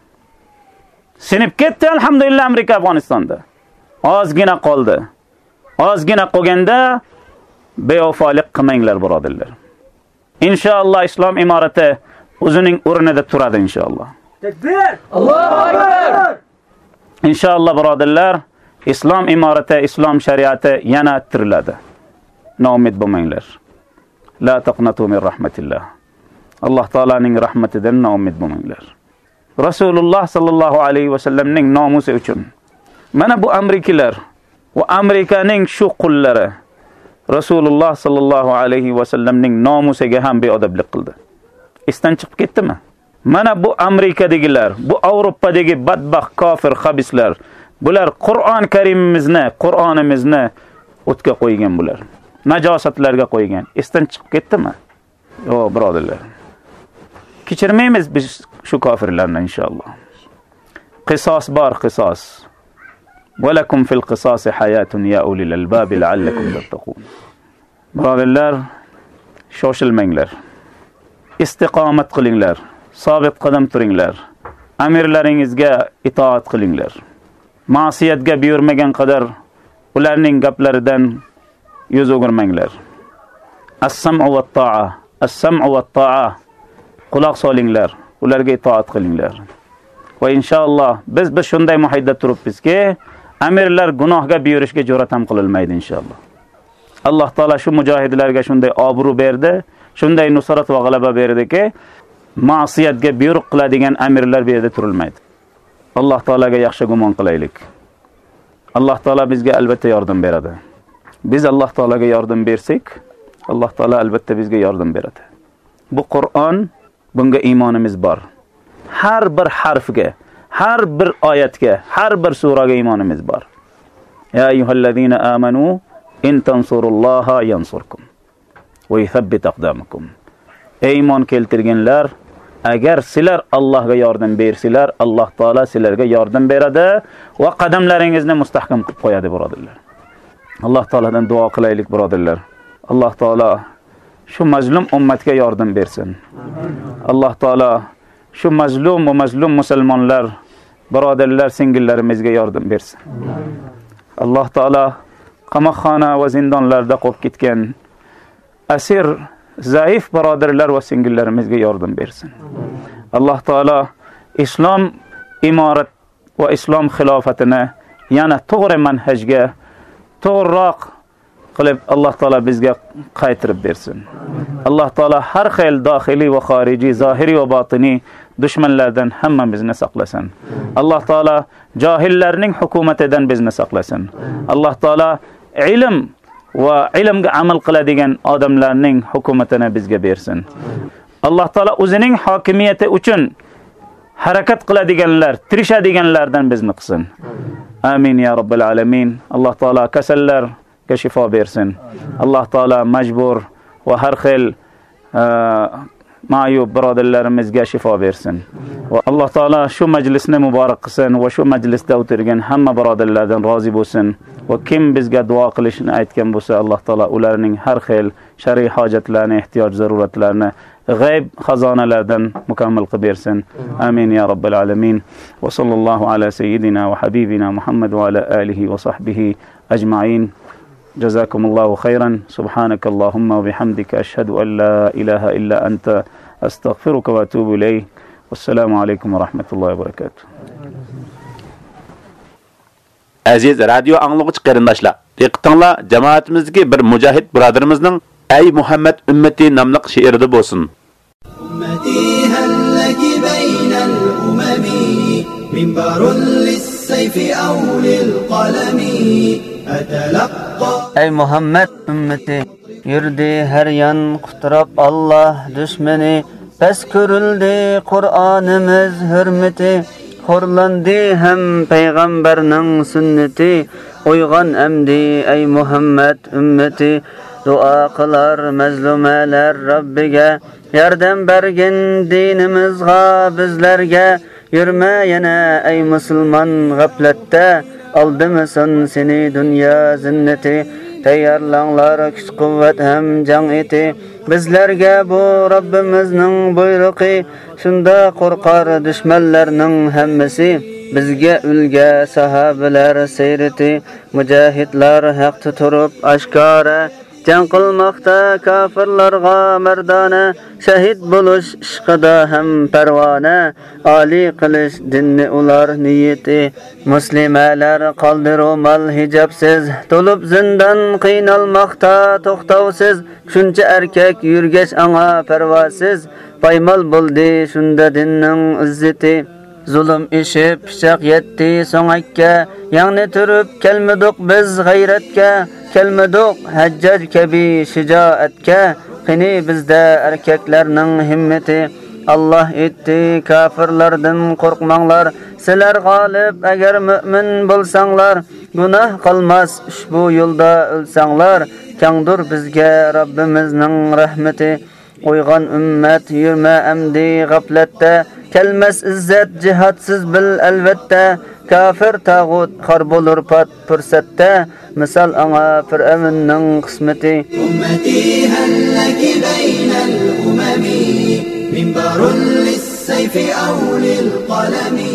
Sinib ketdi alhamdulillah Amerika Afg'onistonda. Ozgina qoldi. Ozgina qolganda bevafolik qilmanglar birodarlar. Inshaalloh islom imorati o'zining o'rnida turadi inshaalloh. Takbir! Allohu akbar! Inshaalloh birodarlar, islom imorati, islom shariati yana tiriladi. Noumid bo'lmanglar. La taqnatu min rahmatillah. Alloh taolaning rahmatidan noumid bo'lmanglar. Rasululloh sallallohu alayhi va sallamning nomusi uchun mana bu Amerikalar va Amerikaning shu qullari Rasululloh sallallohu alayhi va sallamning nomusiga ham beodoblik qildi. Esdan chiqib ketdimi? Mana bu Amerikadagilar, bu Yevropadagi badbaxt kofir xabislar, bular Qur'on Karimimizni, Qur'onimizni o'tga qo'ygan bular. Najosatlarga qo'ygan. Esdan chiqib ketdimi? Yo'q, birodarlar. Kechirmaymiz biz shu kofirlarni inshaalloh. Qisos bor, qisos. Walakum fil qisasi hayatun ya ulil albab la'allakum tattaqun. Birodarlar, shoshilmanglar. Istiqomat qilinglar. Sobit qadam turinglar. Amirlaringizga itoat qilinglar. Ma'siyatga buyurmagan qadar ularning gaplaridan yuz o'girmanglar. As-sam'u wat-ta'a, as-sam'u wat-ta'a. Quloq solinglar, ularga itoat qilinglar. Va inshaalloh biz biz shunday muhitda turibmizki, amirlar gunohga buyurishga jur'at ham qilolmaydi inshaalloh. Alloh taolo shu mujohidlarga shunday obro' berdi, shunday nusrat va g'alaba berdiki, ma'siyatga buyruq qiladigan amirlar bu yerda turilmaydi. Alloh taolaga yaxshi gumon qilaylik. Alloh taolo bizga albatta yordam beradi. Biz Alloh taolaga yordam bersak, Alloh taolo albatta bizga yordam beradi. Bu Qur'on, bunga iymonimiz bor. Har bir harfga, har bir oyatga, har bir suraga iymonimiz bor. Ya ayyuhallazina amanu in tansurulloha yansurkum va yuthabbit aqdamakum. Ey iymon keltirganlar, agar sizlar Allohga yordam bersizlar, Alloh taolo sizlarga yordam beradi va qadamlaringizni mustahkam qilib qo'yadi, birodarlar. Alloh taoladan duo qilaylik, birodarlar. Alloh taolo shu mazlum ummatga yordam bersin. Alloh taolo shu mazlum va mazlum musulmonlar birodarlar, singillarimizga yordam bersin. Alloh taolo qamoqxona va zindonlarda qolib ketgan asir, zaif birodarlar va singillarimizga yordam bersin. Alloh taolo islom imorat va islom xilofatini yana to'g'ri manhajga, to'g'riroq qilib Alloh taolo bizga qaytarib bersin. Alloh taolo har xil dohiliy va xorijiy, zohiriy va botiniy dushmanlardan hammamizni saqlasin. Alloh taolo johillarning hukumatidan bizni saqlasin. Alloh taolo ilm va ilmga amal qiladigan odamlarning hukumatini bizga bersin. Alloh taolo o'zining hokimiyati uchun harakat qiladiganlar, tirishadiganlardan bizni qilsin. Amin ya robbil alamin. Alloh taolo kasallarga shifo bersin. Alloh taolo majbur va har xil ma'yub birodarlarimizga shifo bersin. Va Alloh taolo shu majlisni muborak qilsin va shu majlisda o'tirgan hamma birodarlardan rozi bo'lsin. Va kim bizga duo qilishni aytgan bo'lsa, Alloh taolo ularning har xil shar'iy hojatlarini, ehtiyoj zaruratlarini g'ayb xazonalardan mukammal qilib bersin. Amin ya robbil alamin. Va sallallohu ala sayyidina va habibina Muhammad va ala alihi va sahbihi ajma'in. جزاكم الله خيرا. سبحانك اللهم وبحمدك أشهد أن لا إله إلا أنت أستغفرك وأتوب إليك. والسلام عليكم ورحمة الله وبركاته. Aziz radyo anlıqçı qarindoshlar, diqqətinizlər cemaatimizdəki bir mujahid birodarimizning Ey Muhammad ümmeti namlıq şeirdə bo'lsin. Ummati hallaki baynal umami minbarun lis-sayfi aw lil-qalami atalaqqa. Ey Muhammad ümmeti, yurdi her yan quturab Allah düşmeni, pes körüldü Kur'anımız hürmeti, horlandı hem peygamberinin sünneti, uygan emdi ey Muhammed ümmeti, dua kılar mezlumeler Rabbige, yardım bergin dinimizga bizlerge, yürme yine ey Müslüman gaflette, aldı mısın seni dünya zinneti, tayyorlanlar kuch quvvat ham jang eti, bizlarga bu Rabbimizning buyruqi, shunda qo'rqar dushmanlarning hammasi, bizga ulga sahobalar sayrati, mujahidlar haqda turib oshkora jang qilmoqda kofirlarga mardona, shahid bo'lish ishqida ham parvona, oli qilish dinni ular niyati, muslimalar qoldirumal hijobsiz, to'lib zindan qiynalmoqda to'xtovsiz, shuncha erkak yurgach anga parvosiz, paymal bo'ldi shunda dinning izzati, zulm ishi pichoq yetdi so'ngakka, ya'ni turib kelmadik biz g'ayratga, kelmadik Hajjaj kabi shijoatga, qani bizda erkaklarning himmati, Allah etdi kafirlardan qo'rqmanglar, sizlar g'olib agar mu'min bo'lsanglar, gunoh qilmas ushbu yo'lda o'lsanglar, kangdur bizga Rabbimizning rahmati, uyg'on ummat yurma amdi g'aflatda, kelmas izzat jihatsiz bil albatta, kafir tağut xor bo'lur pat fursatda, misal anga Fir'avnning qismati. Ummati hallaki baynal umami minbarun lis-sayfi aw lil-qalami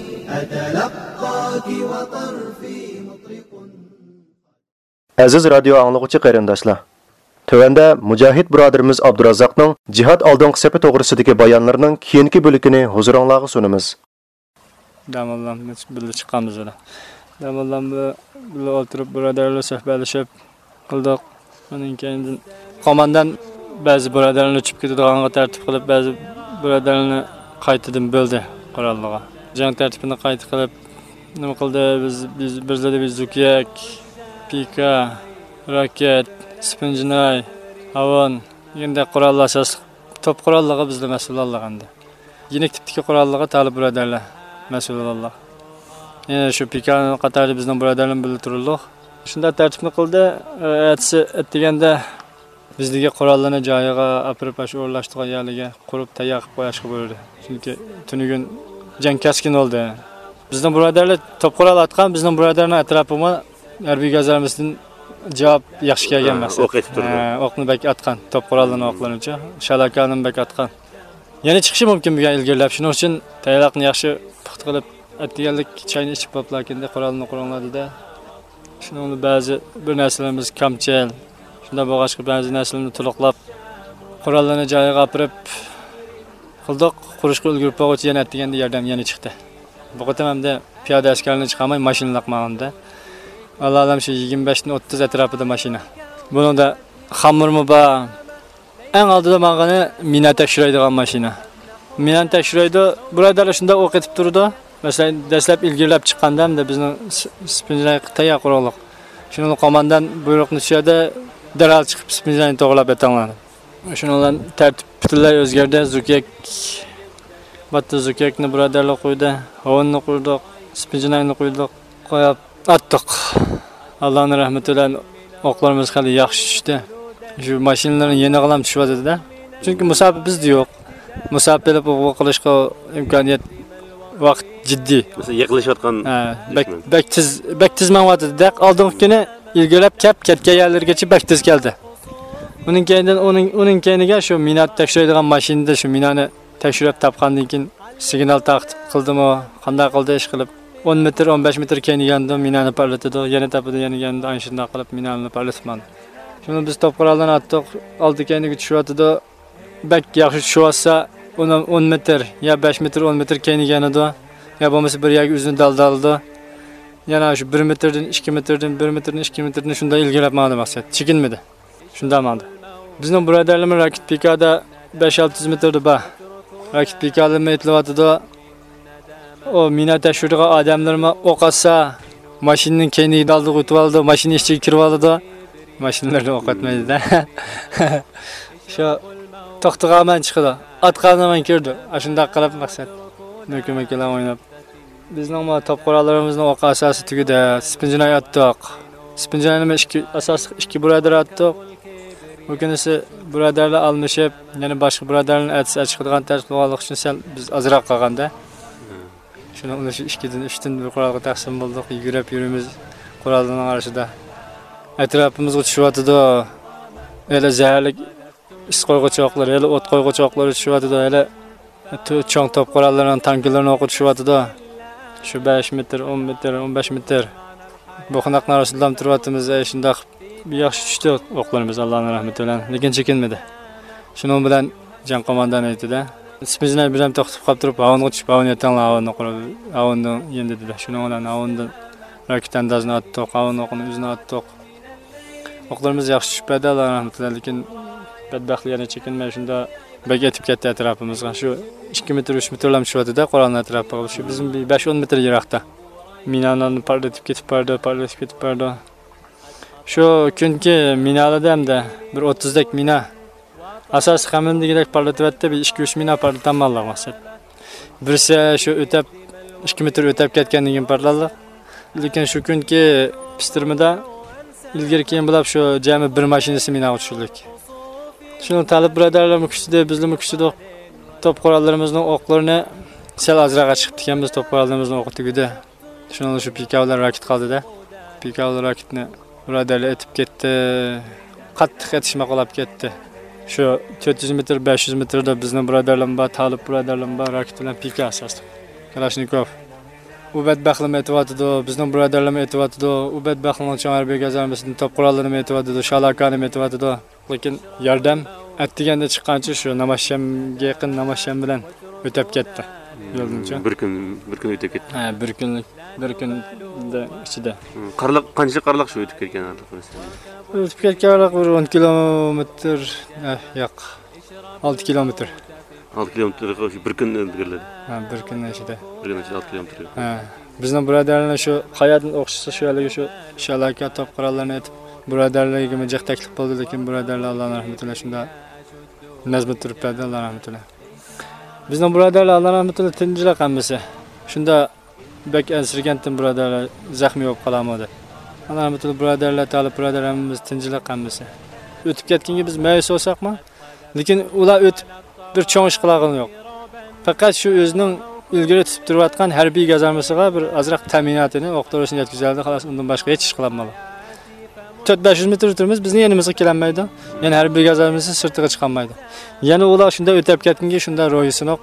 atalaqqaki wa tarfi mutriqun. Aziz radio anlıqçı qarindoshlar, tövəndə mujahid birodarimiz Abdurazzoqning jihad oldingi safi to'g'risidagi bayonlarining keyingi bo'ligini huzuringizga sunamiz. Damallam birga chiqqanmiz ular. Damallam birga o'tirib birodarlar suhbatlashib qildik. Undan keyin qo'mondan ba'zi birodarlarni uchib ketadiganga tartib qilib, ba'zi birodarlarni qaytadan bo'ldi qurolliga. Jang tartibini qayta qilib nima qildi? Biz biz bizlarda biz zukiyak, pika, raket, spinjinay, havon, endi qurollar asos top qurolliga bizda mas'ul bo'lganda. Yinik tipdagi qurolliga talab birodarlar mas'ul bo'ldi. Yana shu pikan qatori bizning birodarlar bilan turdik. Shunda tartibni qildi, aytsa aytganda bizga qurollarni joyiga apirib ash o'rlashtirgan yerlarga qurib tayyor qilib qo'yishga bo'ldi. Chunki tunugun jang kaskin oldi. Bizning birodarlar top qurol atgan, bizning birodarlarning atrofima harbiy gazarmizdan javob yaxshi kelgan emas. O'q etib turdi. O'qni bak atgan, top qurollarni o'qlanuvchi, shalakani bak atgan. Yana chiqishi mumkin bo'lgan ilgirlab, shuning uchun tayyorlikni yaxshi puxta qilib atganlik chayni ichib bo'liblarkanda Qur'onni Qur'onlar dedi. Shuni ba'zi bir narsalarimiz kamchil. Shunda bo'g'ashqa ba'zi narsalarni to'liqlab Qur'onlarni joyiga olib qildik. Qurishga ulgurib bo'lg'ich yana atganda yordam yana chiqdi. Bu qatam hamda piyoda askarlarni chiqarmay mashina qilmaganda. Alloh alam shu yigirma besh dan o'ttiz atrofida mashina. Buningda xamirmi bor. Eng oldida mangani mina tekshiradigan mashina. Minani tekshiraydi. Birodarlar shunda o'q etib turdi. Masalan, dastlab ilgirlab chiqqanda hamda bizning spinjirni tayyor qurolliq. Shuni qo'mondan buyruqni tushadi, darhol chiqib spinjirni to'g'rilab o'tanglar. Shuni bilan tartib butunlay o'zgardi. Zukak batta zukakni birodarlar qo'ydi, havonni qo'ydik, spinjirni qo'ydik, qo'yib atdik. Allohning rahmati bilan o'qlarimiz hali yaxshi tushdi. Shu mashinalarning yeni qilam tushyapti-da. Chunki musofir bizda yo'q. Musofir bilib o'q qilishga imkoniyat vaqt jiddiy. Mesela yiqilishayotgan bak bak tiz bak tiz ma'lumotida oldingi kuni ilgilab kap ketgan yerlargacha bak tiz keldi. Uning keyindan uning uning keyiniga shu minat tekshiradigan mashinada shu minani tekshirib topgandan keyin signal taqib qildimi, qanday qildi ish qilib o'n metr o'n besh metr keyinganda minani parlatdi, yana topida yana yanda ana shunday qilib minani parlatman. Shuni biz top quroldan atdik, oldi keyiniga tushyapti. Bak yaxshi tushyapsa o'n metr ya besh metr o'n metr keyinganida ya bo'lmasa bir yoki uzun daldaldi. Yana shu bir metrdan ikki metrdan bir metrdan ikki metrdan shunday ilgilab ma'lum maqsad. Chekinmadi. Shunda ma'lum. Bizning birodarlarimiz rakit pikada besh olti yuz metrda bor. Rakit pikalarni aytlayotdi. O mina tashuriga odamlarmi o'qasa, mashinaning keyniga daldi o'tib oldi, mashina ichiga kirib oldi. Mashinalarni o'qatmaydi-da. Shu to'xtag'aman chiqdi. Atqaniman kirdi. Shunday qilib maqsad. Nöküməkələr oynab. Bizning ma top qurollarimizni o'q asosi tugida. Spinjinay atdik. Spinjinayni ikki asos ikki birodar atdik. Bu kunisi birodarlar almashib, yana boshqa birodarlarni atsa chiqadigan tartiblik uchun sal biz azroq qolganda. Shuni uni ikki dan uch dan bir qurolga taqsim bo'ldik. Yugurib yurimiz qurollarning orasida. Atrofimizga tushyapti. Elə zaharli is qo'yg'uchoqlar, elə o't qo'yg'uchoqlar tushyapti. Elə cho'ng top qurollarning tanklarni o'qib tushyapti. Shu besh metr, o'n metr, o'n besh metr. Bu xonaq narasida turyapmiz, shunda yaxshi tushdi o'qlarimiz Allohning rahmati bilan, lekin chekinmadi. Shuning bilan jon qo'mondan aytdi-da. Spinjinay bilan to'xtab qolib turib, havonni tushib, havonni yetanglar, havonni qurib, havonni endi dedi. Shuning bilan havonni raketan dazni atdik, havonni o'qini o'zini atdik. O'qlarimiz yaxshi tushibdi, Alloh rahmati bilan, lekin badbaxtlik yana chekinmay shunda bak etib ketdi atrofimizga. Shu ikki metr uch metrlam tushyapti-da, qurolning atrofiga. Shu bizim besh o'n metr yiroqda. Minalarni parlatib ketib bordi, parlatib ketib bordi. Shu kunki minalarda hamda bir o'ttiz dak mina asosiy xamimdagidek parlatyapti, bir ikki uch mina parlatamanlar maqsad. Birisi shu o'tib ikki metr o'tib ketgandan keyin parladi. Lekin shu kunki pistirmada ilgari keyin bo'lib shu jami bir mashinasi mina tushirdik. Shuni talab birodarlarimiz kuchida, bizning kuchida top qurollarimizning o'qlarini sal azroq chiqib ekanmiz, top qurollarimizni o'qitgida. Shuni shu pikavlar raket qoldi-da. Pikavlar raketni birodarlar etib ketdi. Qattiq etishma qilib ketdi. Shu to'rt yuz metr, besh yuz metrda bizning birodarlarimiz bor, talab birodarlarimiz bor, raket bilan pika asosda. Kalashnikov. U badbaxtlik aytibdi, bizning birodarlarimiz aytibdi, u badbaxtlikning Chonarbe gazarmasining top qurollarini aytibdi, Shalakani aytibdi. Lekin yordam atdiganda chiqqancha shu Namashshamga yaqin Namashsham bilan o'tib ketdi. Yo'lnincha. Bir kun, bir kun o'tib ketdi. Ha, bir kunlik, bir kunda ichida. Qarliq, qancha qarliq shu o'tib ketgan aniq bo'lsa. O'tib ketganlar bir o'n kilometr, yo'q. olti kilometr. olti kilometr shu bir kun o'tgirladi. Ha, bir kun ichida. Bir kun ichida olti kilometr. Ha, bizning birodarlar shu qayoqdan o'qishsa shu yerga shu Shalaka top qurollarni aytib birodarlarga mijaq taklif bo'ldi, lekin birodarlar Allohning rahmatiga shunda nazmat turibdi, Alloh rahmatiga. Bizning birodarlar Alloh rahmatiga tinchlik hammasi. Shunda bek ansirgantin birodarlar zaxmiy bo'lib qolamadi. Alloh rahmatiga birodarlar, talab birodarlarimiz tinchlik hammasi. O'tib ketganga biz mayus bo'lsaqmi? Lekin ular o'tib bir cho'ng ish qilag'ini yo'q. Faqat shu o'zining ilgari tutib turayotgan harbiy gazarmasiga bir azroq ta'minotini o'qtirishni yetkazadi, xolos undan boshqa hech ish qilolmaydi. to'rt besh yuz metr turimiz bizni yanimizga kelanmaydi. Yana harbiy gazarmasi sirtiga chiqolmaydi. Yana ular shunda o'tib ketganga shunda ro'yisini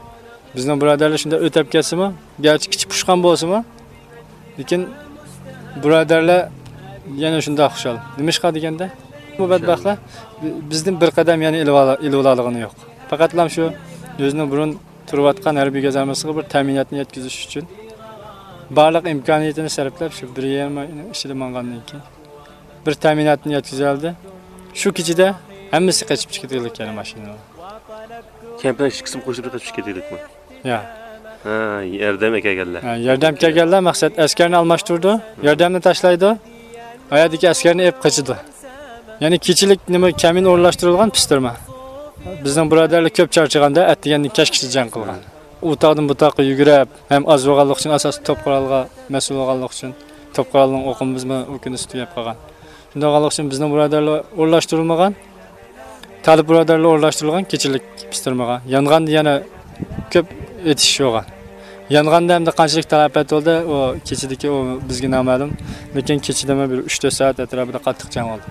Bizning birodarlar shunda o'tib ketsimi, garchi kichik pushqan bo'lsa-mu, lekin birodarlar yana shunda xushal. Nima ishqa deganda, bu badbaxtlar bizning bir qadam yana ilvalig'ini yo'q. Faqat ham shu o'zining burun turayotgan harbiy gazarmasiga bir ta'minotni yetkazish uchun barliq imkoniyatini sarflab shu bir yarim oy ishida mangandan keyin bir ta'minotni yetkazildi. Shu kechida hammasi qochib chiqdi ekan mashinalar. Kampdan ikki qism qo'shib qochib ketdikmi? Ya. Ha, yordam kelganlar. Ha, yordam kelganlar, maqsad askarni almashtirdi, yordamni tashlaydi. Oyadagi askarni ep qochdi. Ya'ni kechilik nima kamin o'rnashtirilgan pistirma. Bizning birodarlar ko'p charchaganda atdiganni kashkisi jang qilgan. U taqdim bu taqqa yugurib, ham az bo'lganlik uchun asos top qurolga mas'ul bo'lganlik uchun top qurolning o'qimizmi u kuni ustib qolgan. Shunday bo'lganlik uchun bizning birodarlar o'rnashtirilmagan. Talib birodarlar o'rnashtirilgan kechilik pistirmagan. Yong'anda yana ko'p etish yo'g'an. Yong'anda hamda qanchalik talafot bo'ldi, u kechidagi u bizga noma'lum, lekin kechidama bir uch to'rt soat atrofida qattiq jang bo'ldi.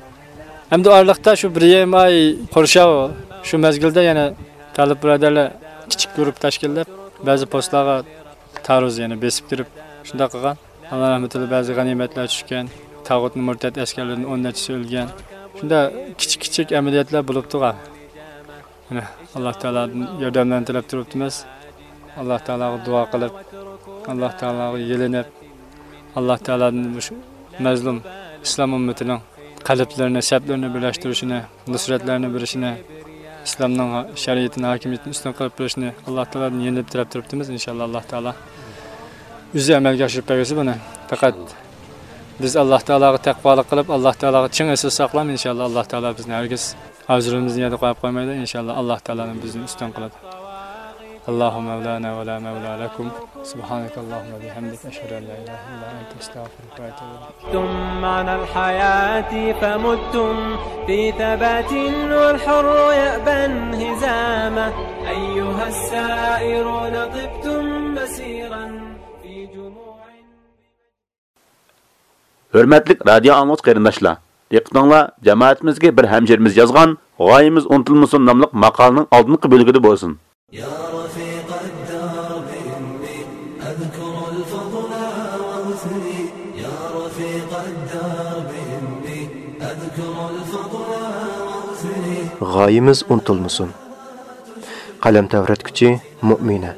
Hamda oraliqda shu bir yarim oy Qo'rshav shu mezgilda yana talib birodarlar kichik guruh tashkillab, ba'zi postlarga taruz yana besib kirib, shunda qilgan. Alloh rahmatli ba'zi g'animatlar tushgan, tag'utni murtad askarlarning o'n nachisi o'lgan. Shunda kichik-kichik amaliyotlar bo'lib turgan. Mana Alloh taoladan yordamdan tilab turibmiz. Alloh taolaga duo qilib, Alloh taolaga yelinib, Alloh taoladan shu mazlum islom ummatining qalblarini, sablarini birlashtirishini, nusratlarini berishini, islomning shariatini, hokimiyatini ustun qilib berishini Alloh taoladan yenilib tilab turibmiz. Inshaalloh Alloh taolo o'zi amalga oshirib bersin buni. Faqat biz Alloh taolaga taqvolik qilib, Alloh taolaga chin asl saqlam, inshaalloh Alloh taolo bizni hargiz hozirimizni yerda qo'yib qo'ymaydi. Inshaalloh Alloh taolani bizni ustun qiladi. Allohu mavlana va la mavla lakum. Subhanakallahumma bihamdika ashhadu an la ilaha illa anta astaghfiruka wa atubu ilayk. tum ma'na al-hayati famuttum fi thabatin wal hurru ya'ban hizama ayyuha as-sa'iruna tibtum basiran fi jumu'in. Hörmətli radio anlıqçı qarindaşlar, diqqətinizə cəmiyyətimizə bir həmşərimiz yazğan "G'oyimiz unutilmasin" nomli maqolaning oldingi bo'lgida bo'lsin. يا رفيق الدرب إني أذكر الفضل وأثني يا رفيق الدرب إني أذكر الفضل وأثني G'oyimiz unutilmasin. Qalam tavratguchi mu'mina.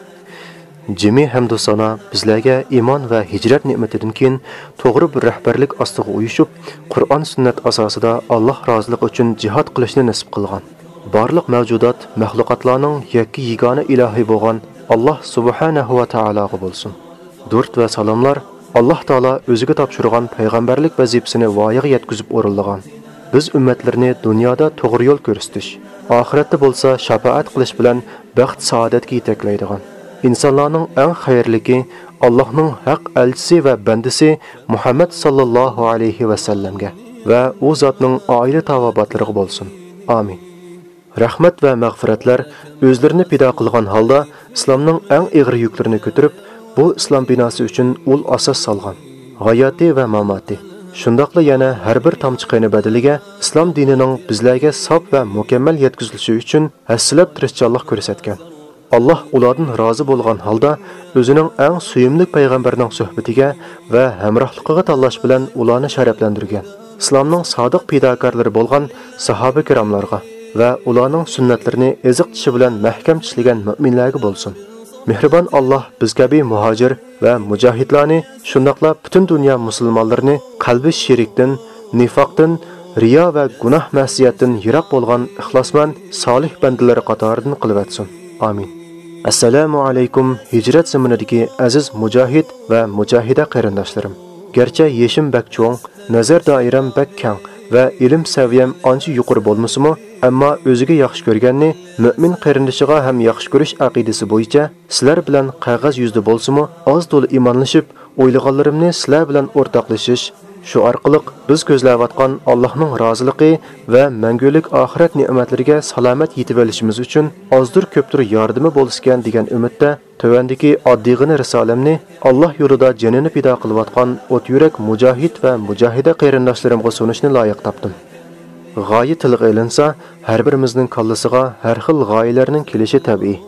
Jimi hamdu sana bizlarga iymon va hijrat ne'matidan keyin to'g'ri bir rahbarlik ostiga uyushib, Qur'on sunnat asosida Alloh roziligi uchun jihad qilishni nasib qilgan. Barliq mavjudot mahluqotlarning yakki yagona ilohi bo'lgan Alloh subhanahu va taologa bo'lsin. Durd va salomlar Alloh taolo o'ziga topshirgan payg'ambarlik vazifasini voyaga yetkazib o'rinlagan. Biz ummatlarni dunyoda to'g'ri yo'l ko'rsatish, oxiratda bo'lsa shafaat qilish bilan baxt saodatga yetaklaydigan. İnsanlarning eng xayrligi Allohning haq elchisi va bandisi Muhammad sallallohu alayhi va sallamga va u zotning oila tavobatlariga bo'lsin. Amin. Rahmat va mag'firatlar o'zlarini pido qilgan holda islomning eng og'ir yuklarini ko'tarib, bu islom binosi uchun ul asos solgan. Hayoti va mamoti. Shundaqla yana har bir tomchi qoni badaliga islom dinining bizlarga sof va mukammal yetkazilishi uchun hassilab tirishchanlik ko'rsatgan. Allah ulardan rozi bo'lgan holda o'zining eng suyimli payg'ambarining suhbatiga va hamrohligiga tanlash bilan ularni sharaflantirgan. Islomning sodiq pidokorlari bo'lgan sahoba kiromlarga va ularning sunnatlarini eziq tishi bilan mahkam tishlagan mu'minlarga bo'lsin. Mehribon Alloh biz kabi muhojir va mujohidlarni, shundaqla butun dunyo musulmonlarini qalbi shirkdan, nifoqdan, riyo va gunoh ma'siyatdan yiroq bo'lgan ixlosmand, solih bandalari qatoridan qilib etsin. Amin. Assalomu alaykum hijrat zamonidagi aziz mujohid va mujohida qarindoshlarim. Gerçi yeshim bak cho'ng, nazar doiram bak kang va ilm saviyam ancha yuqori bo'lmasa-mu, ammo o'ziga yaxshi ko'rganni mu'min qarindoshiga ham yaxshi ko'rish aqidasi bo'yicha sizlar bilan qog'oz yuzda bo'lsa-mu, oz to'la iymonlashib, o'ylaganlarimni sizlar bilan o'rtoqlashish, shu orqali biz ko'zlayotgan Allohning roziligi va mangulik oxirat ne'matlariga salomat yetib olishimiz uchun ozdir ko'pdir yordami bo'lsin degan umidda tövandagi oddiygina risolamni Alloh yo'lida jonini fido qilayotgan o't yurak mujohid va mujahida qarindoshlarimga sunishni loyiq topdim. G'oya tilga ilinsa, har birimizning kallasiga har xil g'oyalarning kelishi tabiiy.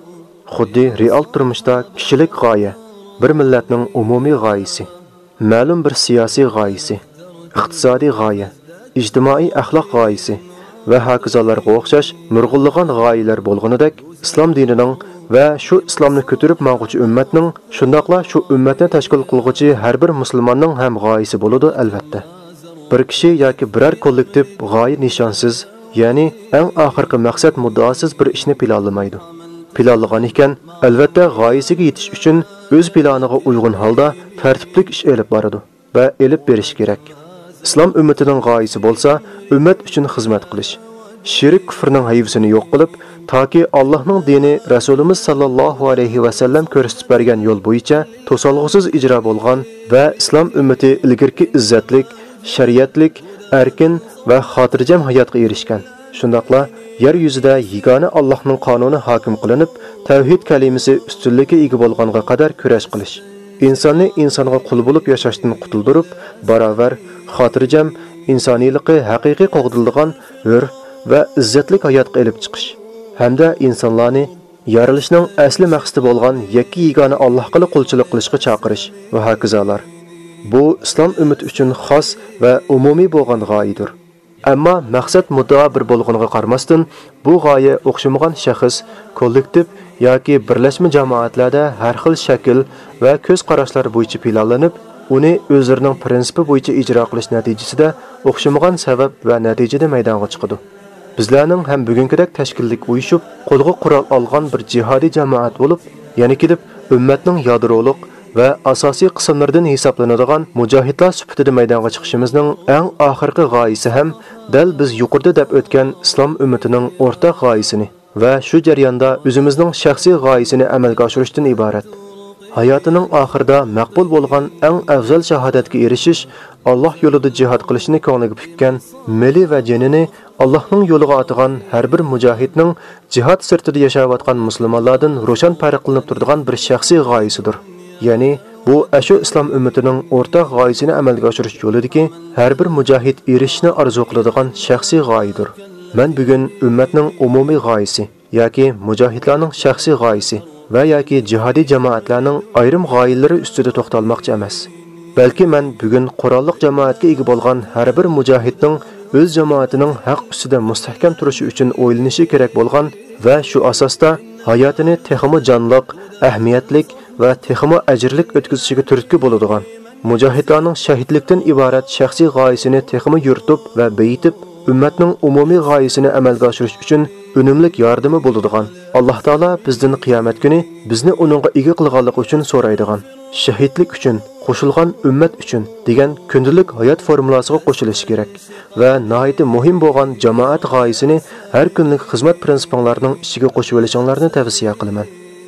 xuddi real turmushda kishilik g'oya, bir millatning umumiy g'oyasi, ma'lum bir siyosiy g'oyasi, iqtisodiy g'oya, ijtimoiy axloq g'oyasi va hokazolarga o'xshash nurg'unlagan g'oyalar bo'lganidek, islom dinining va shu islomni ko'tarib mang'uvchi ummatning, shundoqla shu ummatni tashkil qilguvchi har bir musulmonning ham g'oyasi bo'ladi albatta. Bir kishi yoki biror kollektiv g'oya nishonsiz, ya'ni eng oxirgi maqsad muddaosiz bir ishni planlamaydi. Planlagan ekan, albatta g'oyasiga yetish uchun o'z planiga uyg'un holda tartibli ish olib boradi va elib berish kerak. Islom ummatining g'oyasi bo'lsa, ummat uchun xizmat qilish, shirik kufrning hayvasini yo'q qilib, toki Allohning dini Rasulimiz sallallohu alayhi va sallam ko'rsatib bergan yo'l bo'yicha to'solg'isiz ijro bo'lgan va islom ummati ilgirki izzatlik, shariatlik, erkin va xotirjam hayotga erishgan. Shundaqla yer yuzida yagona Allohning qonuni hokim qilinib, tavhid kalimasi ustunlikka ega bo'lganga qadar kurash qilish. Insonni insonga qul bo'lib yashashdan qutuldirib, barobar, xotirjam, insoniylikni haqiqiy qo'g'dildigan hur va izzatli hayotga elib chiqish. Hamda insonlarni yarilishning asli maqsadi bo'lgan yakki yagona Allohga qulchilik qilishga chaqirish va hokazolar. Bu islom ummati uchun xos va umumiy bo'lgan g'oyadir. Ammo maqsad muddao bir bo'lganiga qaramasdan, bu g'oya o'xshamagan shaxs, kollektiv yoki birlashma jamoatlarda har xil shakl va ko'z qarashlar bo'yicha planlanib, uni o'zlarining prinsipi bo'yicha ijro qilish natijasida o'xshamagan sabab va natijada maydonga chiqadi. Bizlarning ham bugünkidek tashkillik uyushib, qo'lga qurol olgan bir jihodiy jamoat bo'lib, yana kelib ummatning yadroliq va asosiy qismlaridan hisoblanadigan mujohidlar sifatida maydonga chiqishimizning eng oxirgi g'oyasi ham dal biz yuqorida deb o'tgan islom ummatining o'rtaq g'oyasini va shu jarayonda o'zimizning shaxsiy g'oyasini amalga oshirishdan iborat. Hayotining oxirida maqbul bo'lgan eng afzal shahodatga erishish, Alloh yo'lida jihad qilishni ko'ngliga pukkan, meli va jinini Allohning yo'liga otgan har bir mujohidning jihad sirtida yashayotgan musulmonlardan ro'shan farq qilinib turadigan bir shaxsiy g'oyasidir. Ya'ni bu ashu islom ummatining o'rtaq g'oyasini amalga oshirish yo'lidagi har bir mujohid erishishni orzu qiladigan shaxsiy g'oyadir. Men bugun ummatning umumiy g'oyasi yoki mujohidlarning shaxsiy g'oyasi va yoki jihodiy jamoatlarning ayrim g'oyalari ustida to'xtalmoqchi emas. Balki men bugun qurolliq jamoatga ega bo'lgan har bir mujohidning o'z jamoatining haq ustida mustahkam turishi uchun o'ylanishi kerak bo'lgan va shu asosda hayotini texmo jonliq, ahamiyatlik va texmo ajrlik o'tkazishiga turtki bo'ladigan, mujohidlarning shahidlikdan iborat shaxsiy g'oyasini texmo yuritib va beyitib, ummatning umumiy g'oyasini amalga oshirish uchun unumlik yordami bo'ladigan Alloh taolo bizdan qiyomat kuni bizni uningga ega qilganligi uchun so'raydigan, shahidlik uchun, qo'shilgan ummat uchun degan kundalik hayot formulasiga qo'shilish kerak va nihoyat muhim bo'lgan jamoat g'oyasini har kunlik xizmat prinsiplarining ichiga qo'shib olishinglarni tavsiya qilaman.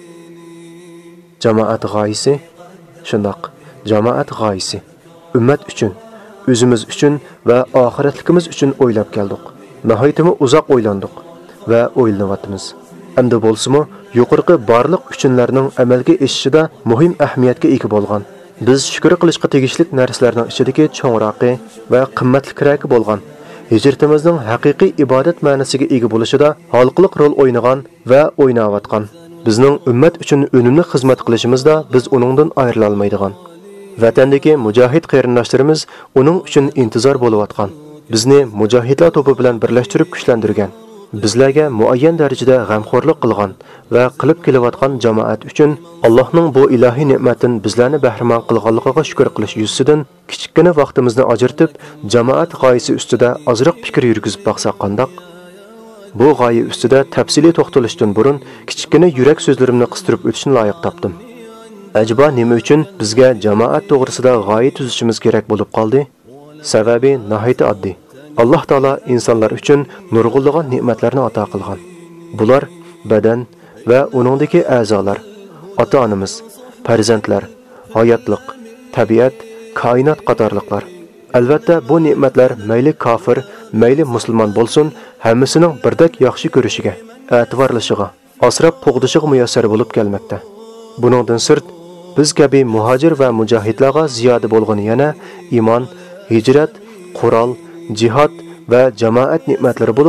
Jamoat g'oyasi shundoq, jamoat g'oyasi ummat uchun, o'zimiz uchun va oxiratligimiz uchun o'ylab keldik. Nihoyatmi uzoq o'ylandik va o'ylanyapmiz. Endi bo'lsa-mu, yuqorqi barliq uchunlarning amalga oshishida muhim ahamiyatga ega bo'lgan. Biz shukr qilishga tegishli narsalarning ichidagi cho'ngroqi va qimmatlikragi bo'lgan hijratimizning haqiqiy ibodat ma'nosiga ega bo'lishida halqiliq rol o'ynagan va o'ynayotgan. Bizning ummat uchun unumli xizmat qilishimizda biz uningdan ayrila olmaydigan. Vatandagi mujohid qarindoshlarimiz uning uchun intizor bo'layotgan. Bizni mujohidlar to'pi bilan birlashtirib kuchlantirgan. Bizlarga muayyan darajada g'amxo'rlik qilgan va qilib kelayotgan jamoat uchun Allohning bu ilohiy ne'matini bizlarni bahramon qilganligiga shukr qilish yuzidan kichikgina vaqtimizni ajratib, jamoat g'oyasi ustida ozroq fikr yurgizib baqsak qandoq? Bu g'oya ustida tafsiliy to'xtalishdan burun kichikgina yurak so'zlarimni qistirib o'tishni loyiq topdim. Ajaba nima uchun bizga jamoat to'g'risida g'oya tuzishimiz kerak bo'lib qoldi? Sababi nihoyat oddiy. Alloh taolo insonlar uchun nurg'unlagan ne'matlarni ato qilgan. Bular badan va uningdagi a'zolar, ota-onamiz, farzandlar, hayotliq, tabiat, koinot qatorliqlar. Albatta bu ne'matlar mayli kofir, mayli musulmon bo'lsin, hammasining birdek yaxshi ko'rishiga, e'tiborlashiga, asrab qo'g'dishiga muyassar bo'lib kelmoqda. Buningdan sirt biz kabi muhojir va mujohidlarga ziyoda bo'lgan yana iymon, hijrat, qurol, jihad va jamoat ne'matlari bo'lib,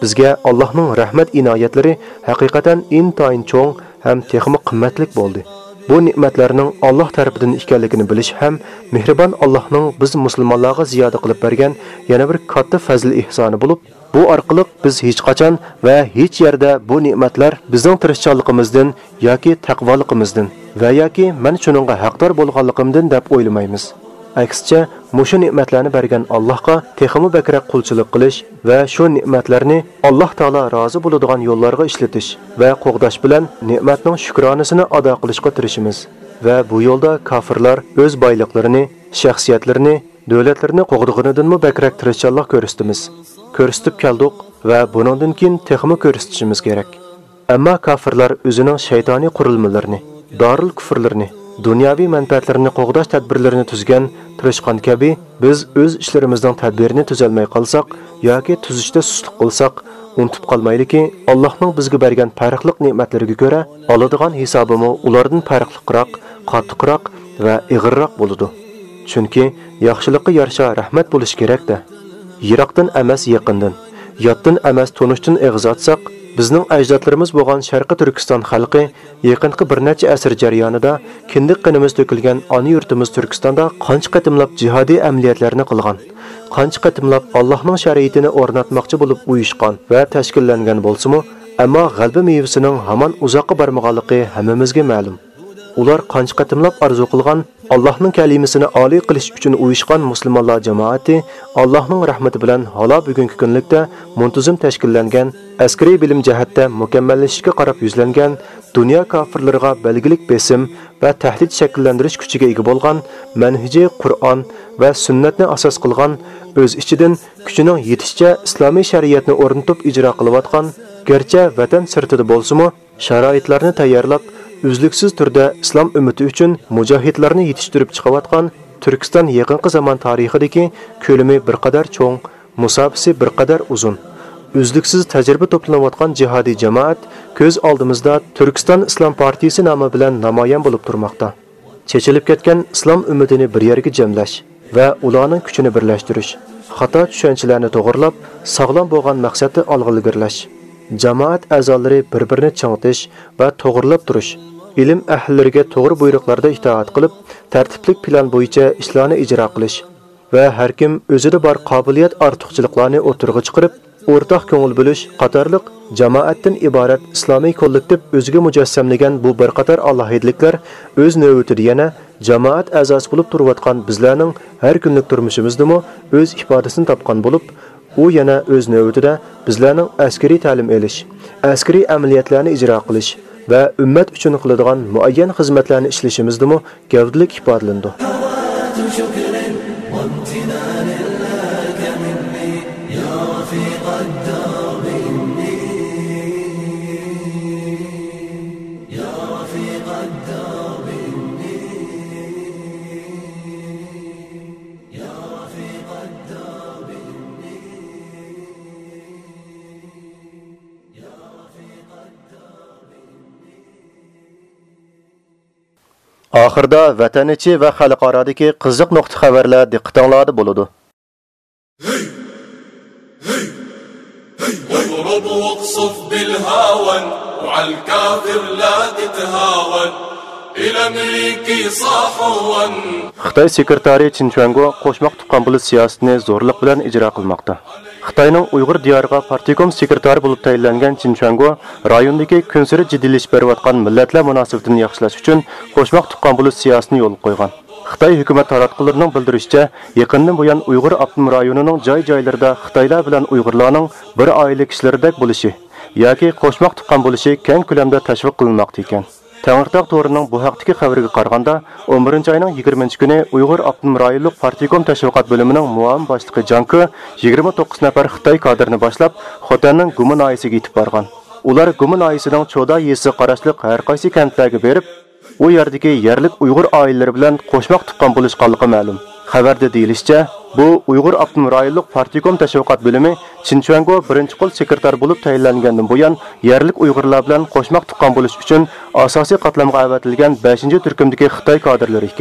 Bizga Allohning rahmat inoyatlari haqiqatan intayin cho'ng ham texmi qimmatlik bo'ldi. Bu ne'matlarning Alloh tarafidan ekanligini bilish ham mehribon Allohning biz musulmonlarga ziyoda qilib bergan yana bir katta fazl ihsoni bo'lib, bu orqali biz hech qachon va hech yerda bu ne'matlar bizning tirishchanligimizdan yoki taqvoligimizdan va yoki men shuningga haqdor bo'lganligimdan deb o'ylamaymiz. Aksicha, mushu ne'matlarni bergan Allohga texmi bakrak qulchilik qilish va shu ne'matlarni Alloh taolo rozi bo'ladigan yo'llarga ishlatish va qo'g'dash bilan ne'matning shukronasini ado qilishga tirishimiz. Va bu yo'lda kofirlar o'z boyliklarini, shaxsiyatlarini, davlatlarini qo'g'dig'inidanmi bakrak tirishchanlik ko'rsatamiz. Ko'rsatib keldik va bundan keyin texmi ko'rsatishimiz kerak. Ammo kofirlar o'zining shaytoniy qurilmalarini, dorul kufrlarini, dunyoviy manfaatlarini qo'g'dash tadbirlarini tuzgan tirishqan kabi biz o'z ishlarimizning tadbirini tuzalmay qolsak yoki tuzishda sustlik qilsak, unutib qolmayliki, Allohning bizga bergan farqli ne'matlariga ko'ra oladigan hisobimi ulardan farqliroq, qattiqroq va ig'irroq bo'ladi. Chunki yaxshilikqa yarasha rahmat bo'lish kerak-da. Yiroqdan emas, yaqindan, yotdan emas, tonishdan eg'iz atsak, bizning ajdodlarimiz bo'lgan Sharqi Turkiston xalqi yaqinqi bir necha asr jarayonida kindiq qinimiz to'kilgan ona yurtimiz Turkistonda qancha qatimlab jihodiy amaliyotlarni qilgan, qancha qatimlab Allohning shariatini o'rnatmoqchi bo'lib uyushgan va tashkillangan bo'lsa-mu, ammo g'alba mevasining hamon uzoqqa bormaganligi hammamizga ma'lum. Ular qancha qatimlab arzu qilgan Allohning kalimasini oliy qilish uchun uyushgan musulmonlar jamoati Allohning rahmati bilan hala bugungi kunlikda muntazam tashkillangan, askariy bilim jihatda mukammallashishga qarab yuzlangan, dunyo kofirlariga belgilik besim va tahdid shakllantirish kuchiga ega bo'lgan, manhaji Qur'on va sunnatni asos qilgan, o'z ichidan kuchining yetishicha islomiy shariatni o'rnatib ijro qilayotgan, garchi vatan sirtida bo'lsa-mu, sharoitlarni tayyorlab uzluksiz turda islom ummati uchun mujohidlarni yetishtirib chiqayotgan Turkiston yaqinqi zamon tarixidagi ko'lami bir qadar cho'ng, musofasi bir qadar uzun, uzluksiz tajriba to'planayotgan jihodiy jamoat ko'z oldimizda Turkiston Islom partiyasi nomi bilan namoyon bo'lib turmoqda. Chechilib ketgan islom ummatini bir yerga jamlash va ularning kuchini birlashtirish, xato tushunchalarni to'g'rilab, sog'lom bo'lgan maqsadni olg'ilgirlash, jamoat a'zolari bir-birini changtish va to'g'rilab turish, ilm ahllariga to'g'ri buyruqlarda itoat qilib, tartiblik plan bo'yicha ishlarni ijro qilish va har kim o'zida bor qobiliyat ortiqchiliklarni o'tirg'i chiqarib, o'rtaq ko'ngil bo'lish qatorliq jamoatdan iborat islomiy kollektiv o'ziga mujassamlagan bu bir qator alohidliklar o'z navbatida yana jamoat a'zosi bo'lib turayotgan bizlarning har kunlik turmushimizdami o'z ifodasini topgan bo'lib, u yana o'z navbatida bizlarning askariy ta'lim olish, askariy amaliyotlarni ijro qilish va ummat uchun qiladigan muayyan xizmatlarni ishlashimizdami gavdalik ifodalandi. Oxirda vatan ichi va xalqarodagi qiziq nuqta xabarlar diqqatingizda bo'ladi. Hey! Hey! Hey! واضرب واقصف بالهاون وعلى الكافر لا تتهاون إلى أمريكي صاحوا. Xitoy sekretari Chin Chuango qo'shmoq tuqqan bo'lib siyosatni zo'rlik bilan ijro qilmoqda. Xitoyning Uyg'ur diyoriga partikom sekretari bo'lib tayinlangan Chin Chuango rayondagi kunsiri jiddiylashish berayotgan millatlar munosabatini yaxshilash uchun qo'shmoq tuqqan bo'lib siyosatni yo'l qo'ygan. Xitoy hukumat taratqullarining bildirishicha, yaqindan buyon Uyg'ur avtonom rayonining joy-joylarida Xitoylar bilan Uyg'urlarning bir oila kishilaridek bo'lishi yoki qo'shmoq tuqqan bo'lishi keng ko'lamda tashviq qilinmoqda ekan. Tangirtaq to'rining bu haqdagi xabariga qaraganda, o'n birinchi oyning yigirmanchi kuni Uyg'ur avtonom rayonlik partikom tashviqot bo'limining muavin boshlig'i Janku yigirma to'qqiz nafar Xitoy kadrini boshlab, Xotanning Gumun oyisiga yetib borgan. Ular Gumun oyisining Choda yesi qarashli har qaysi kentlarga berib, u yerdagi yerlik Uyg'ur oilalari bilan qo'shmoq tuqqan bo'lishganligi ma'lum. Xabarda deyilishicha, bu Uyg'ur avtonom rayonlik partikom tashviqot bo'limi Chin Chuango birinchi qo'l sekretar bo'lib tayinlangandan buyon yerlik Uyg'urlar bilan qo'shmoq tuqqan bo'lish uchun asosiy qatlamga avatilgan beshinchi turkumdagi Xitoy kadrlari ekan.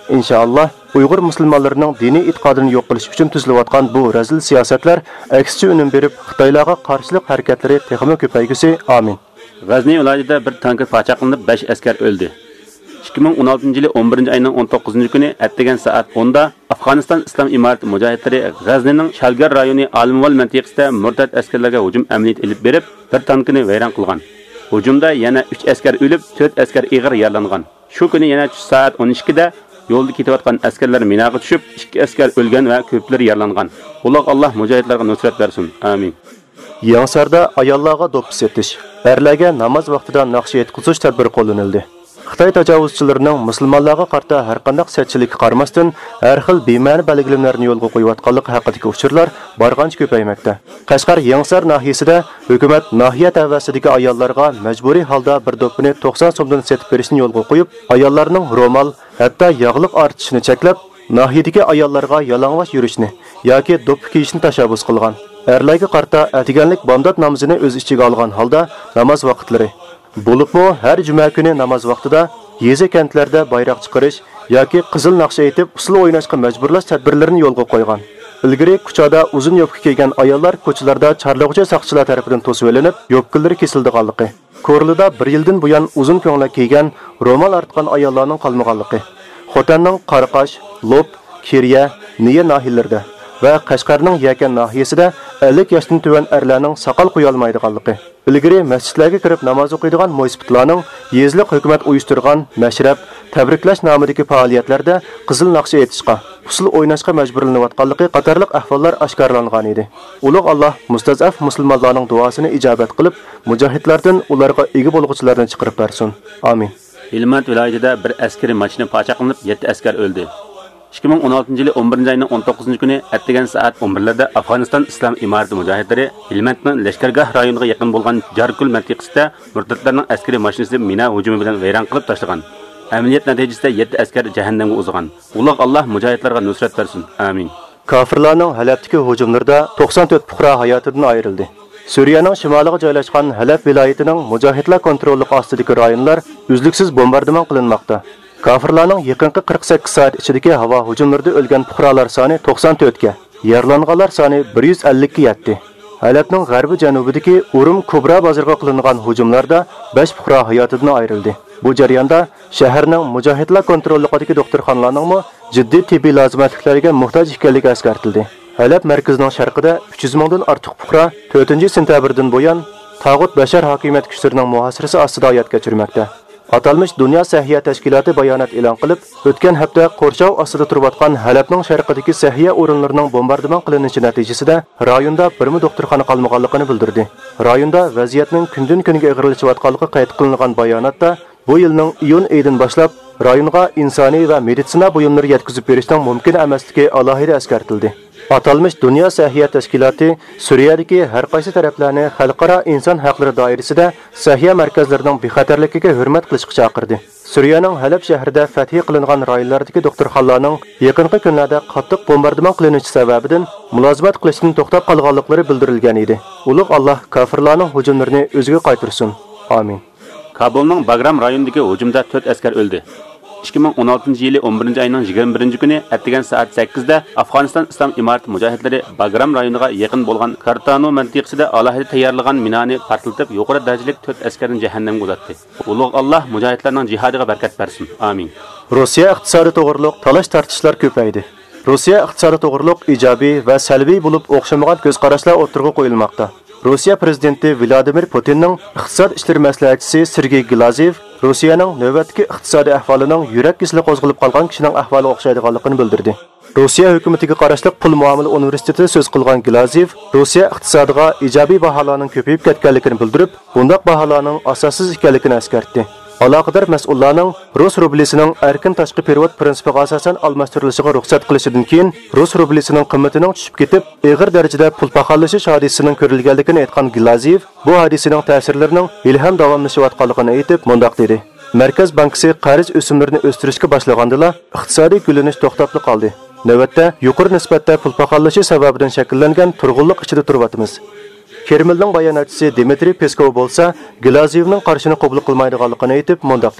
inshaalloh Uyg'ur musulmonlarining diniy e'tiqodini yo'q qilish uchun tuzilayotgan bu razil siyosatlar aksicha unum berib, Xitoylarga qarshilik harakatlari texmo ko'paygusi. Amin. G'azni viloyatida bir tanker pachaqlanib besh askar o'ldi. ikki ming o'n oltinchi yili o'n birinchi oyning o'n to'qqizinchi kuni atdigan soat o'nda Afg'oniston Islom Imorati mujahidlari G'aznining Shalgar rayoni Alimvol mantiqasida murtad askarlarga hujum amaliyoti olib berib, bir tankini vayron qilgan. Hujumda yana uch askar o'lib, to'rt askar og'ir yaralangan. Shu kuni yana soat o'n ikkida yo'lda ketayotgan askarlar minaga tushib, ikki askar o'lgan va ko'plar yaralangan. Alloh Alloh mujahidlarga nusrat bersin. Amin. Yangsarda ayollarga do'ppi setish, erlarga namoz vaqtida naqsh yetkizish tadbiri qo'llanildi. Xitoy tajovuzchilarining musulmonlarga qarta har qanday siyosatchilikka qaramasdan har xil bema'ni belgilamlarni yo'lga qo'yayotganligi haqidagi uchurlar bargancha ko'paymoqda. Qashqar Yangsar nahiyasida hukumat nahiya tavasidagi ayollarga majburiy holda bir do'ppini to'qson so'mdan setib berishni yo'lga qo'yib, ayollarning romal, hatto yog'liq ortishini cheklab, nahiyadagi ayollarga yalang'och yurishni yoki do'ppi kiyishni tashabbus qilgan. Erlarga qarta atiganlik bomdod namozini o'z ichiga olgan holda namoz vaqtlari bo'libmi har juma kuni namoz vaqtida yeza kentlarda bayroq chiqarish yoki qizil naqsha aytib usul o'ynashga majburlash tadbirlarini yo'lga qo'ygan. Ilgari kuchada uzun yopqa kiygan ayollar ko'chalarda charlig'uchi saqchilar tomonidan to'sib olinib, yopqalari kesildiganligi. Ko'rilida bir yildan buyon uzun ko'ngla kiygan, ro'mol artgan ayollarning qolmaganligi. Xotanning Qaraqosh, Lop, Kiriya, Niya nahiylarida va Qashqarning Yakan nahiyasida ellik yoshdan tuvan erlarning soqol qo'ya olmaydiganligi. Ilgari masjidlarga kirib namoz o'qiydigan mo'ysibitlarning yezliq hukumat uyushtirgan mashrab, tabriklash nomidagi faoliyatlarda qizil naqsha aytishga, usul o'ynashga majburlanayotganligi qatorliq ahvollar oshkorlangan edi. Ulug' Alloh mustazaf musulmonlarning duosini ijobat qilib, mujohidlardan ularga ega bo'lg'uchilarni chiqarib bersin. Amin. Ilmant viloyatida bir askari mashina pachaqlanib yetti askar o'ldi. ikki ming o'n oltinchi yili o'n birinchi oyning o'n to'qqizinchi kuni atdigan soat o'n birlarda Afg'oniston Islom Imorati mujahidlari Ilmantning Lashkargoh rayoniga yaqin bo'lgan Jarkul mantiqasida murtadlarning askari mashinasini mina hujumi bilan vayron qilib tashlagan. Amaliyot natijasida yetti askar jahannamga uzgan. Ulug' Alloh mujahidlarga nusrat bersin. Amin. Kafirlarning Halabdagi hujumlarida to'qson to'rt fuqaro hayotidan ayrildi. Suriyaning shimoliga joylashgan Halab viloyatining mujahidlar kontrolli ostidagi rayonlar uzluksiz bombardimon qilinmoqda. Kafirlarning yaqinqi qirq sakkiz soat ichidagi havo hujumlarida o'lgan fuqarolar soni to'qson to'rt ga, yaralanganlar soni bir yuz ellik ga yetdi. Halabning g'arbi janubidagi Urum Kubra bozoriga qilingan hujumlarda besh fuqaro hayotidan ayrildi. Bu jarayonda shaharning mujahidlar kontrolligidagi doktorxonalarning jiddiy tibbiy lozimatliklariga muhtoj ekanligi eskartildi. Halab markazining sharqida uch yuz mingdan ortiq fuqaro to'rtinchi sentyabrdan buyon tag'ut bashar hokimiyat kuchlarining muhosirasi ostida hayot kechirmoqda. Atalmış Dünya Səhiyyə Təşkilatı bayanat e'lon qilib, o'tgan hafta qo'rshov ostida turayotgan Halabning sharqidagi səhiyyə o'rinlarining bombardimon qilinishi natijasida rayonda birmi doktorxona qolmaganligini bildirdi. Rayonda vaziyatning kundan kunga og'irlashayotganligi qayd qilingan bayonotda bu yilning iyun oyidan boshlab rayonga insoniy va meditsina buyumlari yetkazib berishning mumkin emasligi alohida eskartildi. Atalmış Dünya Səhiyyə Təşkilatı Suriyadagi har qaysi taraflarni xalqaro inson haqlari doirasida səhiyyə markazlarining bexatarligiga hurmat qilishga chaqirdi. Suriyaning Halab shahrida fath qilingan rayonlardagi doktorxonalarning yaqinqi kunlarda qattiq bombardimon qilinishi sababidan mulozimat qilishdan to'xtab qolganliklari bildirilgan edi. Ulug' Alloh kafirlarning hujumlarini o'ziga qaytarsin. Amin. Kabulning Bagram rayonidagi hujumda to'rt askar o'ldi. ikki ming o'n oltinchi yili o'n birinchi oyning yigirma birinchi kuni atdigan soat sakkizda Afg'oniston Islom Imorati mujahidlari Bagram rayoniga yaqin bo'lgan Kartano mantiqasida alohida tayyorlagan minani portlatib, yuqori darajalik to'rt askarni jahannamga uzatdi. Ulug' Alloh mujahidlarning jihodiga barakat bersin. Amin. Rossiya iqtisodiy to'g'riliq talash tartishlar ko'paydi. Rossiya iqtisodiy to'g'riliq ijobiy va salbiy bo'lib o'xshamagan ko'z qarashlar o'tirg'i qo'yilmoqda. Rossiya prezidenti Vladimir Putinning iqtisod ishlari maslahatchisi Sergey Glazev Rossiyaning navbatdagi iqtisodiy ahvolining yurak kesili qo'zg'alib qolgan kishining ahvoliga o'xshaydiganligini bildirdi. Rossiya hukumatiga qarashli Pul muomala universitetida so'z qilgan Glazev, Rossiya iqtisodiga ijobiy baholarning ko'payib ketganligini bildirib, bunday baholarning asossiz ekanligini eskartdi. Aloqador mas'ullarning Rus rublisining erkin tashqi perevod prinsipiga asosan almashtirilishiga ruxsat qilishidan keyin Rus rublisining qimmatining tushib ketib, og'ir darajada pul paxallashish hodisasining ko'rilganligini aytgan Glazev, bu hodisaning ta'sirlarining ilham davomlashayotganligini aytib, mundaq dedi: Markaz bankasi qarz o'simlarini o'stirishga boshlagandila, iqtisodiy gullanish to'xtab qoldi. Navbatda yuqori nisbatda pul paxallashi sababidan shakllangan turg'unlik ichida turyapmiz. Kremlning bayonotchisi Dmitry Peskov bo'lsa, Glazevning qarshini qabul qilmaydiganligini aytib, mundaq dedi: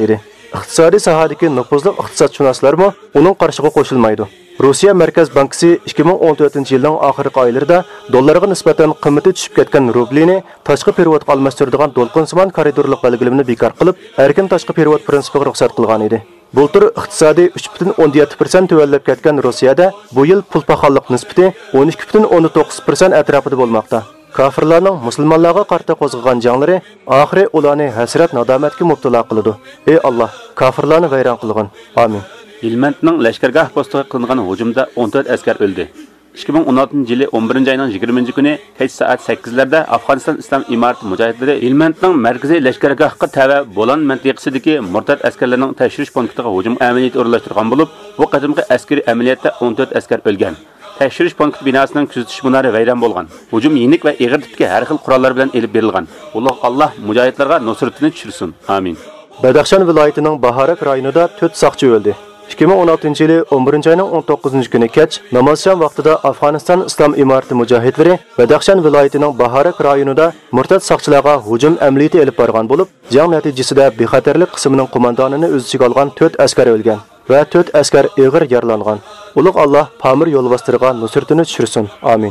iqtisodiy sohadagi nufuzli iqtisodshunoslarmi uning qarshiga qo'shilmaydi. Rossiya Markaz bankisi ikki ming o'n to'rtinchi yilning oxirgi oylarida dollarga nisbatan qiymati tushib ketgan rublini tashqi perevodga almashtiradigan to'lqinsimon koridorlik belgilamani bekor qilib, erkin tashqi perevod prinsipiga ruxsat qilgan edi. Bultur iqtisodiy uch butun o'n yetti foiz tövallab ketgan Rossiyada bu yil pul paxallik nisbati o'n ikki butun o'n to'qqiz foiz atrofida bo'lmoqda. Kafirlarning musulmonlarga qarshi qo'zg'agan janglari oxiri ularni hasrat nadomatga mubtalo qiladi. Ey Alloh, kafirlarni vayron qilgin. Amin. Helmandning lashkargoh postiga qilingan hujumda o'n to'rt askar o'ldi. ikki ming o'n oltinchi yili o'n birinchi oyning yigirmanchi kuni kech soat sakkizlarda Afg'oniston Islom Imorati mujohidlari Helmandning markaziy lashkargohga tava Bolan mantiqasidagi murtad askarlarning tashrish punktiga hujum amaliyoti o'rinlashtirgan bo'lib, bu qadimgi askariy amaliyotda o'n to'rt askar o'lgan. Tashrish punkti binosining kuzatish munari vayron bo'lgan. Hujum yenik va ig'ir tipga har xil qurollar bilan elib berilgan. Alloh Alloh mujohidlarga nusratini tushirsin. Amin. Badaxshan viloyatining Baharak rayonida to'rt soqchi o'ldi. ikki ming o'n oltinchi yili o'n birinchi oyning o'n to'qqizinchi kuni kech namozsham vaqtida Afg'oniston Islom Imorati mujohidlari Badaxshan viloyatining Baharak rayonida murtad soqchilarga hujum amaliyoti elib borgan bo'lib, jang natijasida bexatarlik qismining qo'mondonini o'z ichiga olgan to'rt askar o'lgan va to'rt askar og'ir yaralangan. Ulug' Alloh Pamir yo'lbostirga nusratini tushirsin. Amin.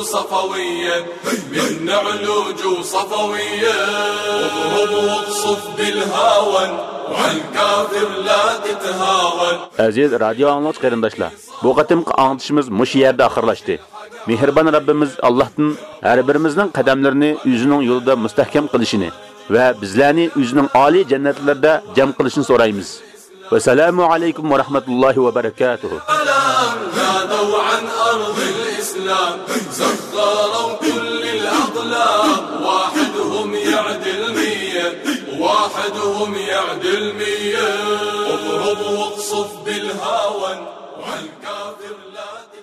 Aziz radio anglagıç qarindoshlar, bu qatimqi anglitishimiz mush yerda oxirlashdi. Mehribon Rabbimiz Allohdan har birimizning qadamlarini o'zining yo'lida mustahkam qilishini va bizlarni o'zining oliy jannatlarda jam qilishini so'raymiz. Assalomu alaykum va rahmatullohi va barakatuh. عن أرض الإسلام سخروا كل الأقلام واحدهم يعدل مية واحدهم يعدل مية اضرب واقصف بالهاون وعلى الكافر لا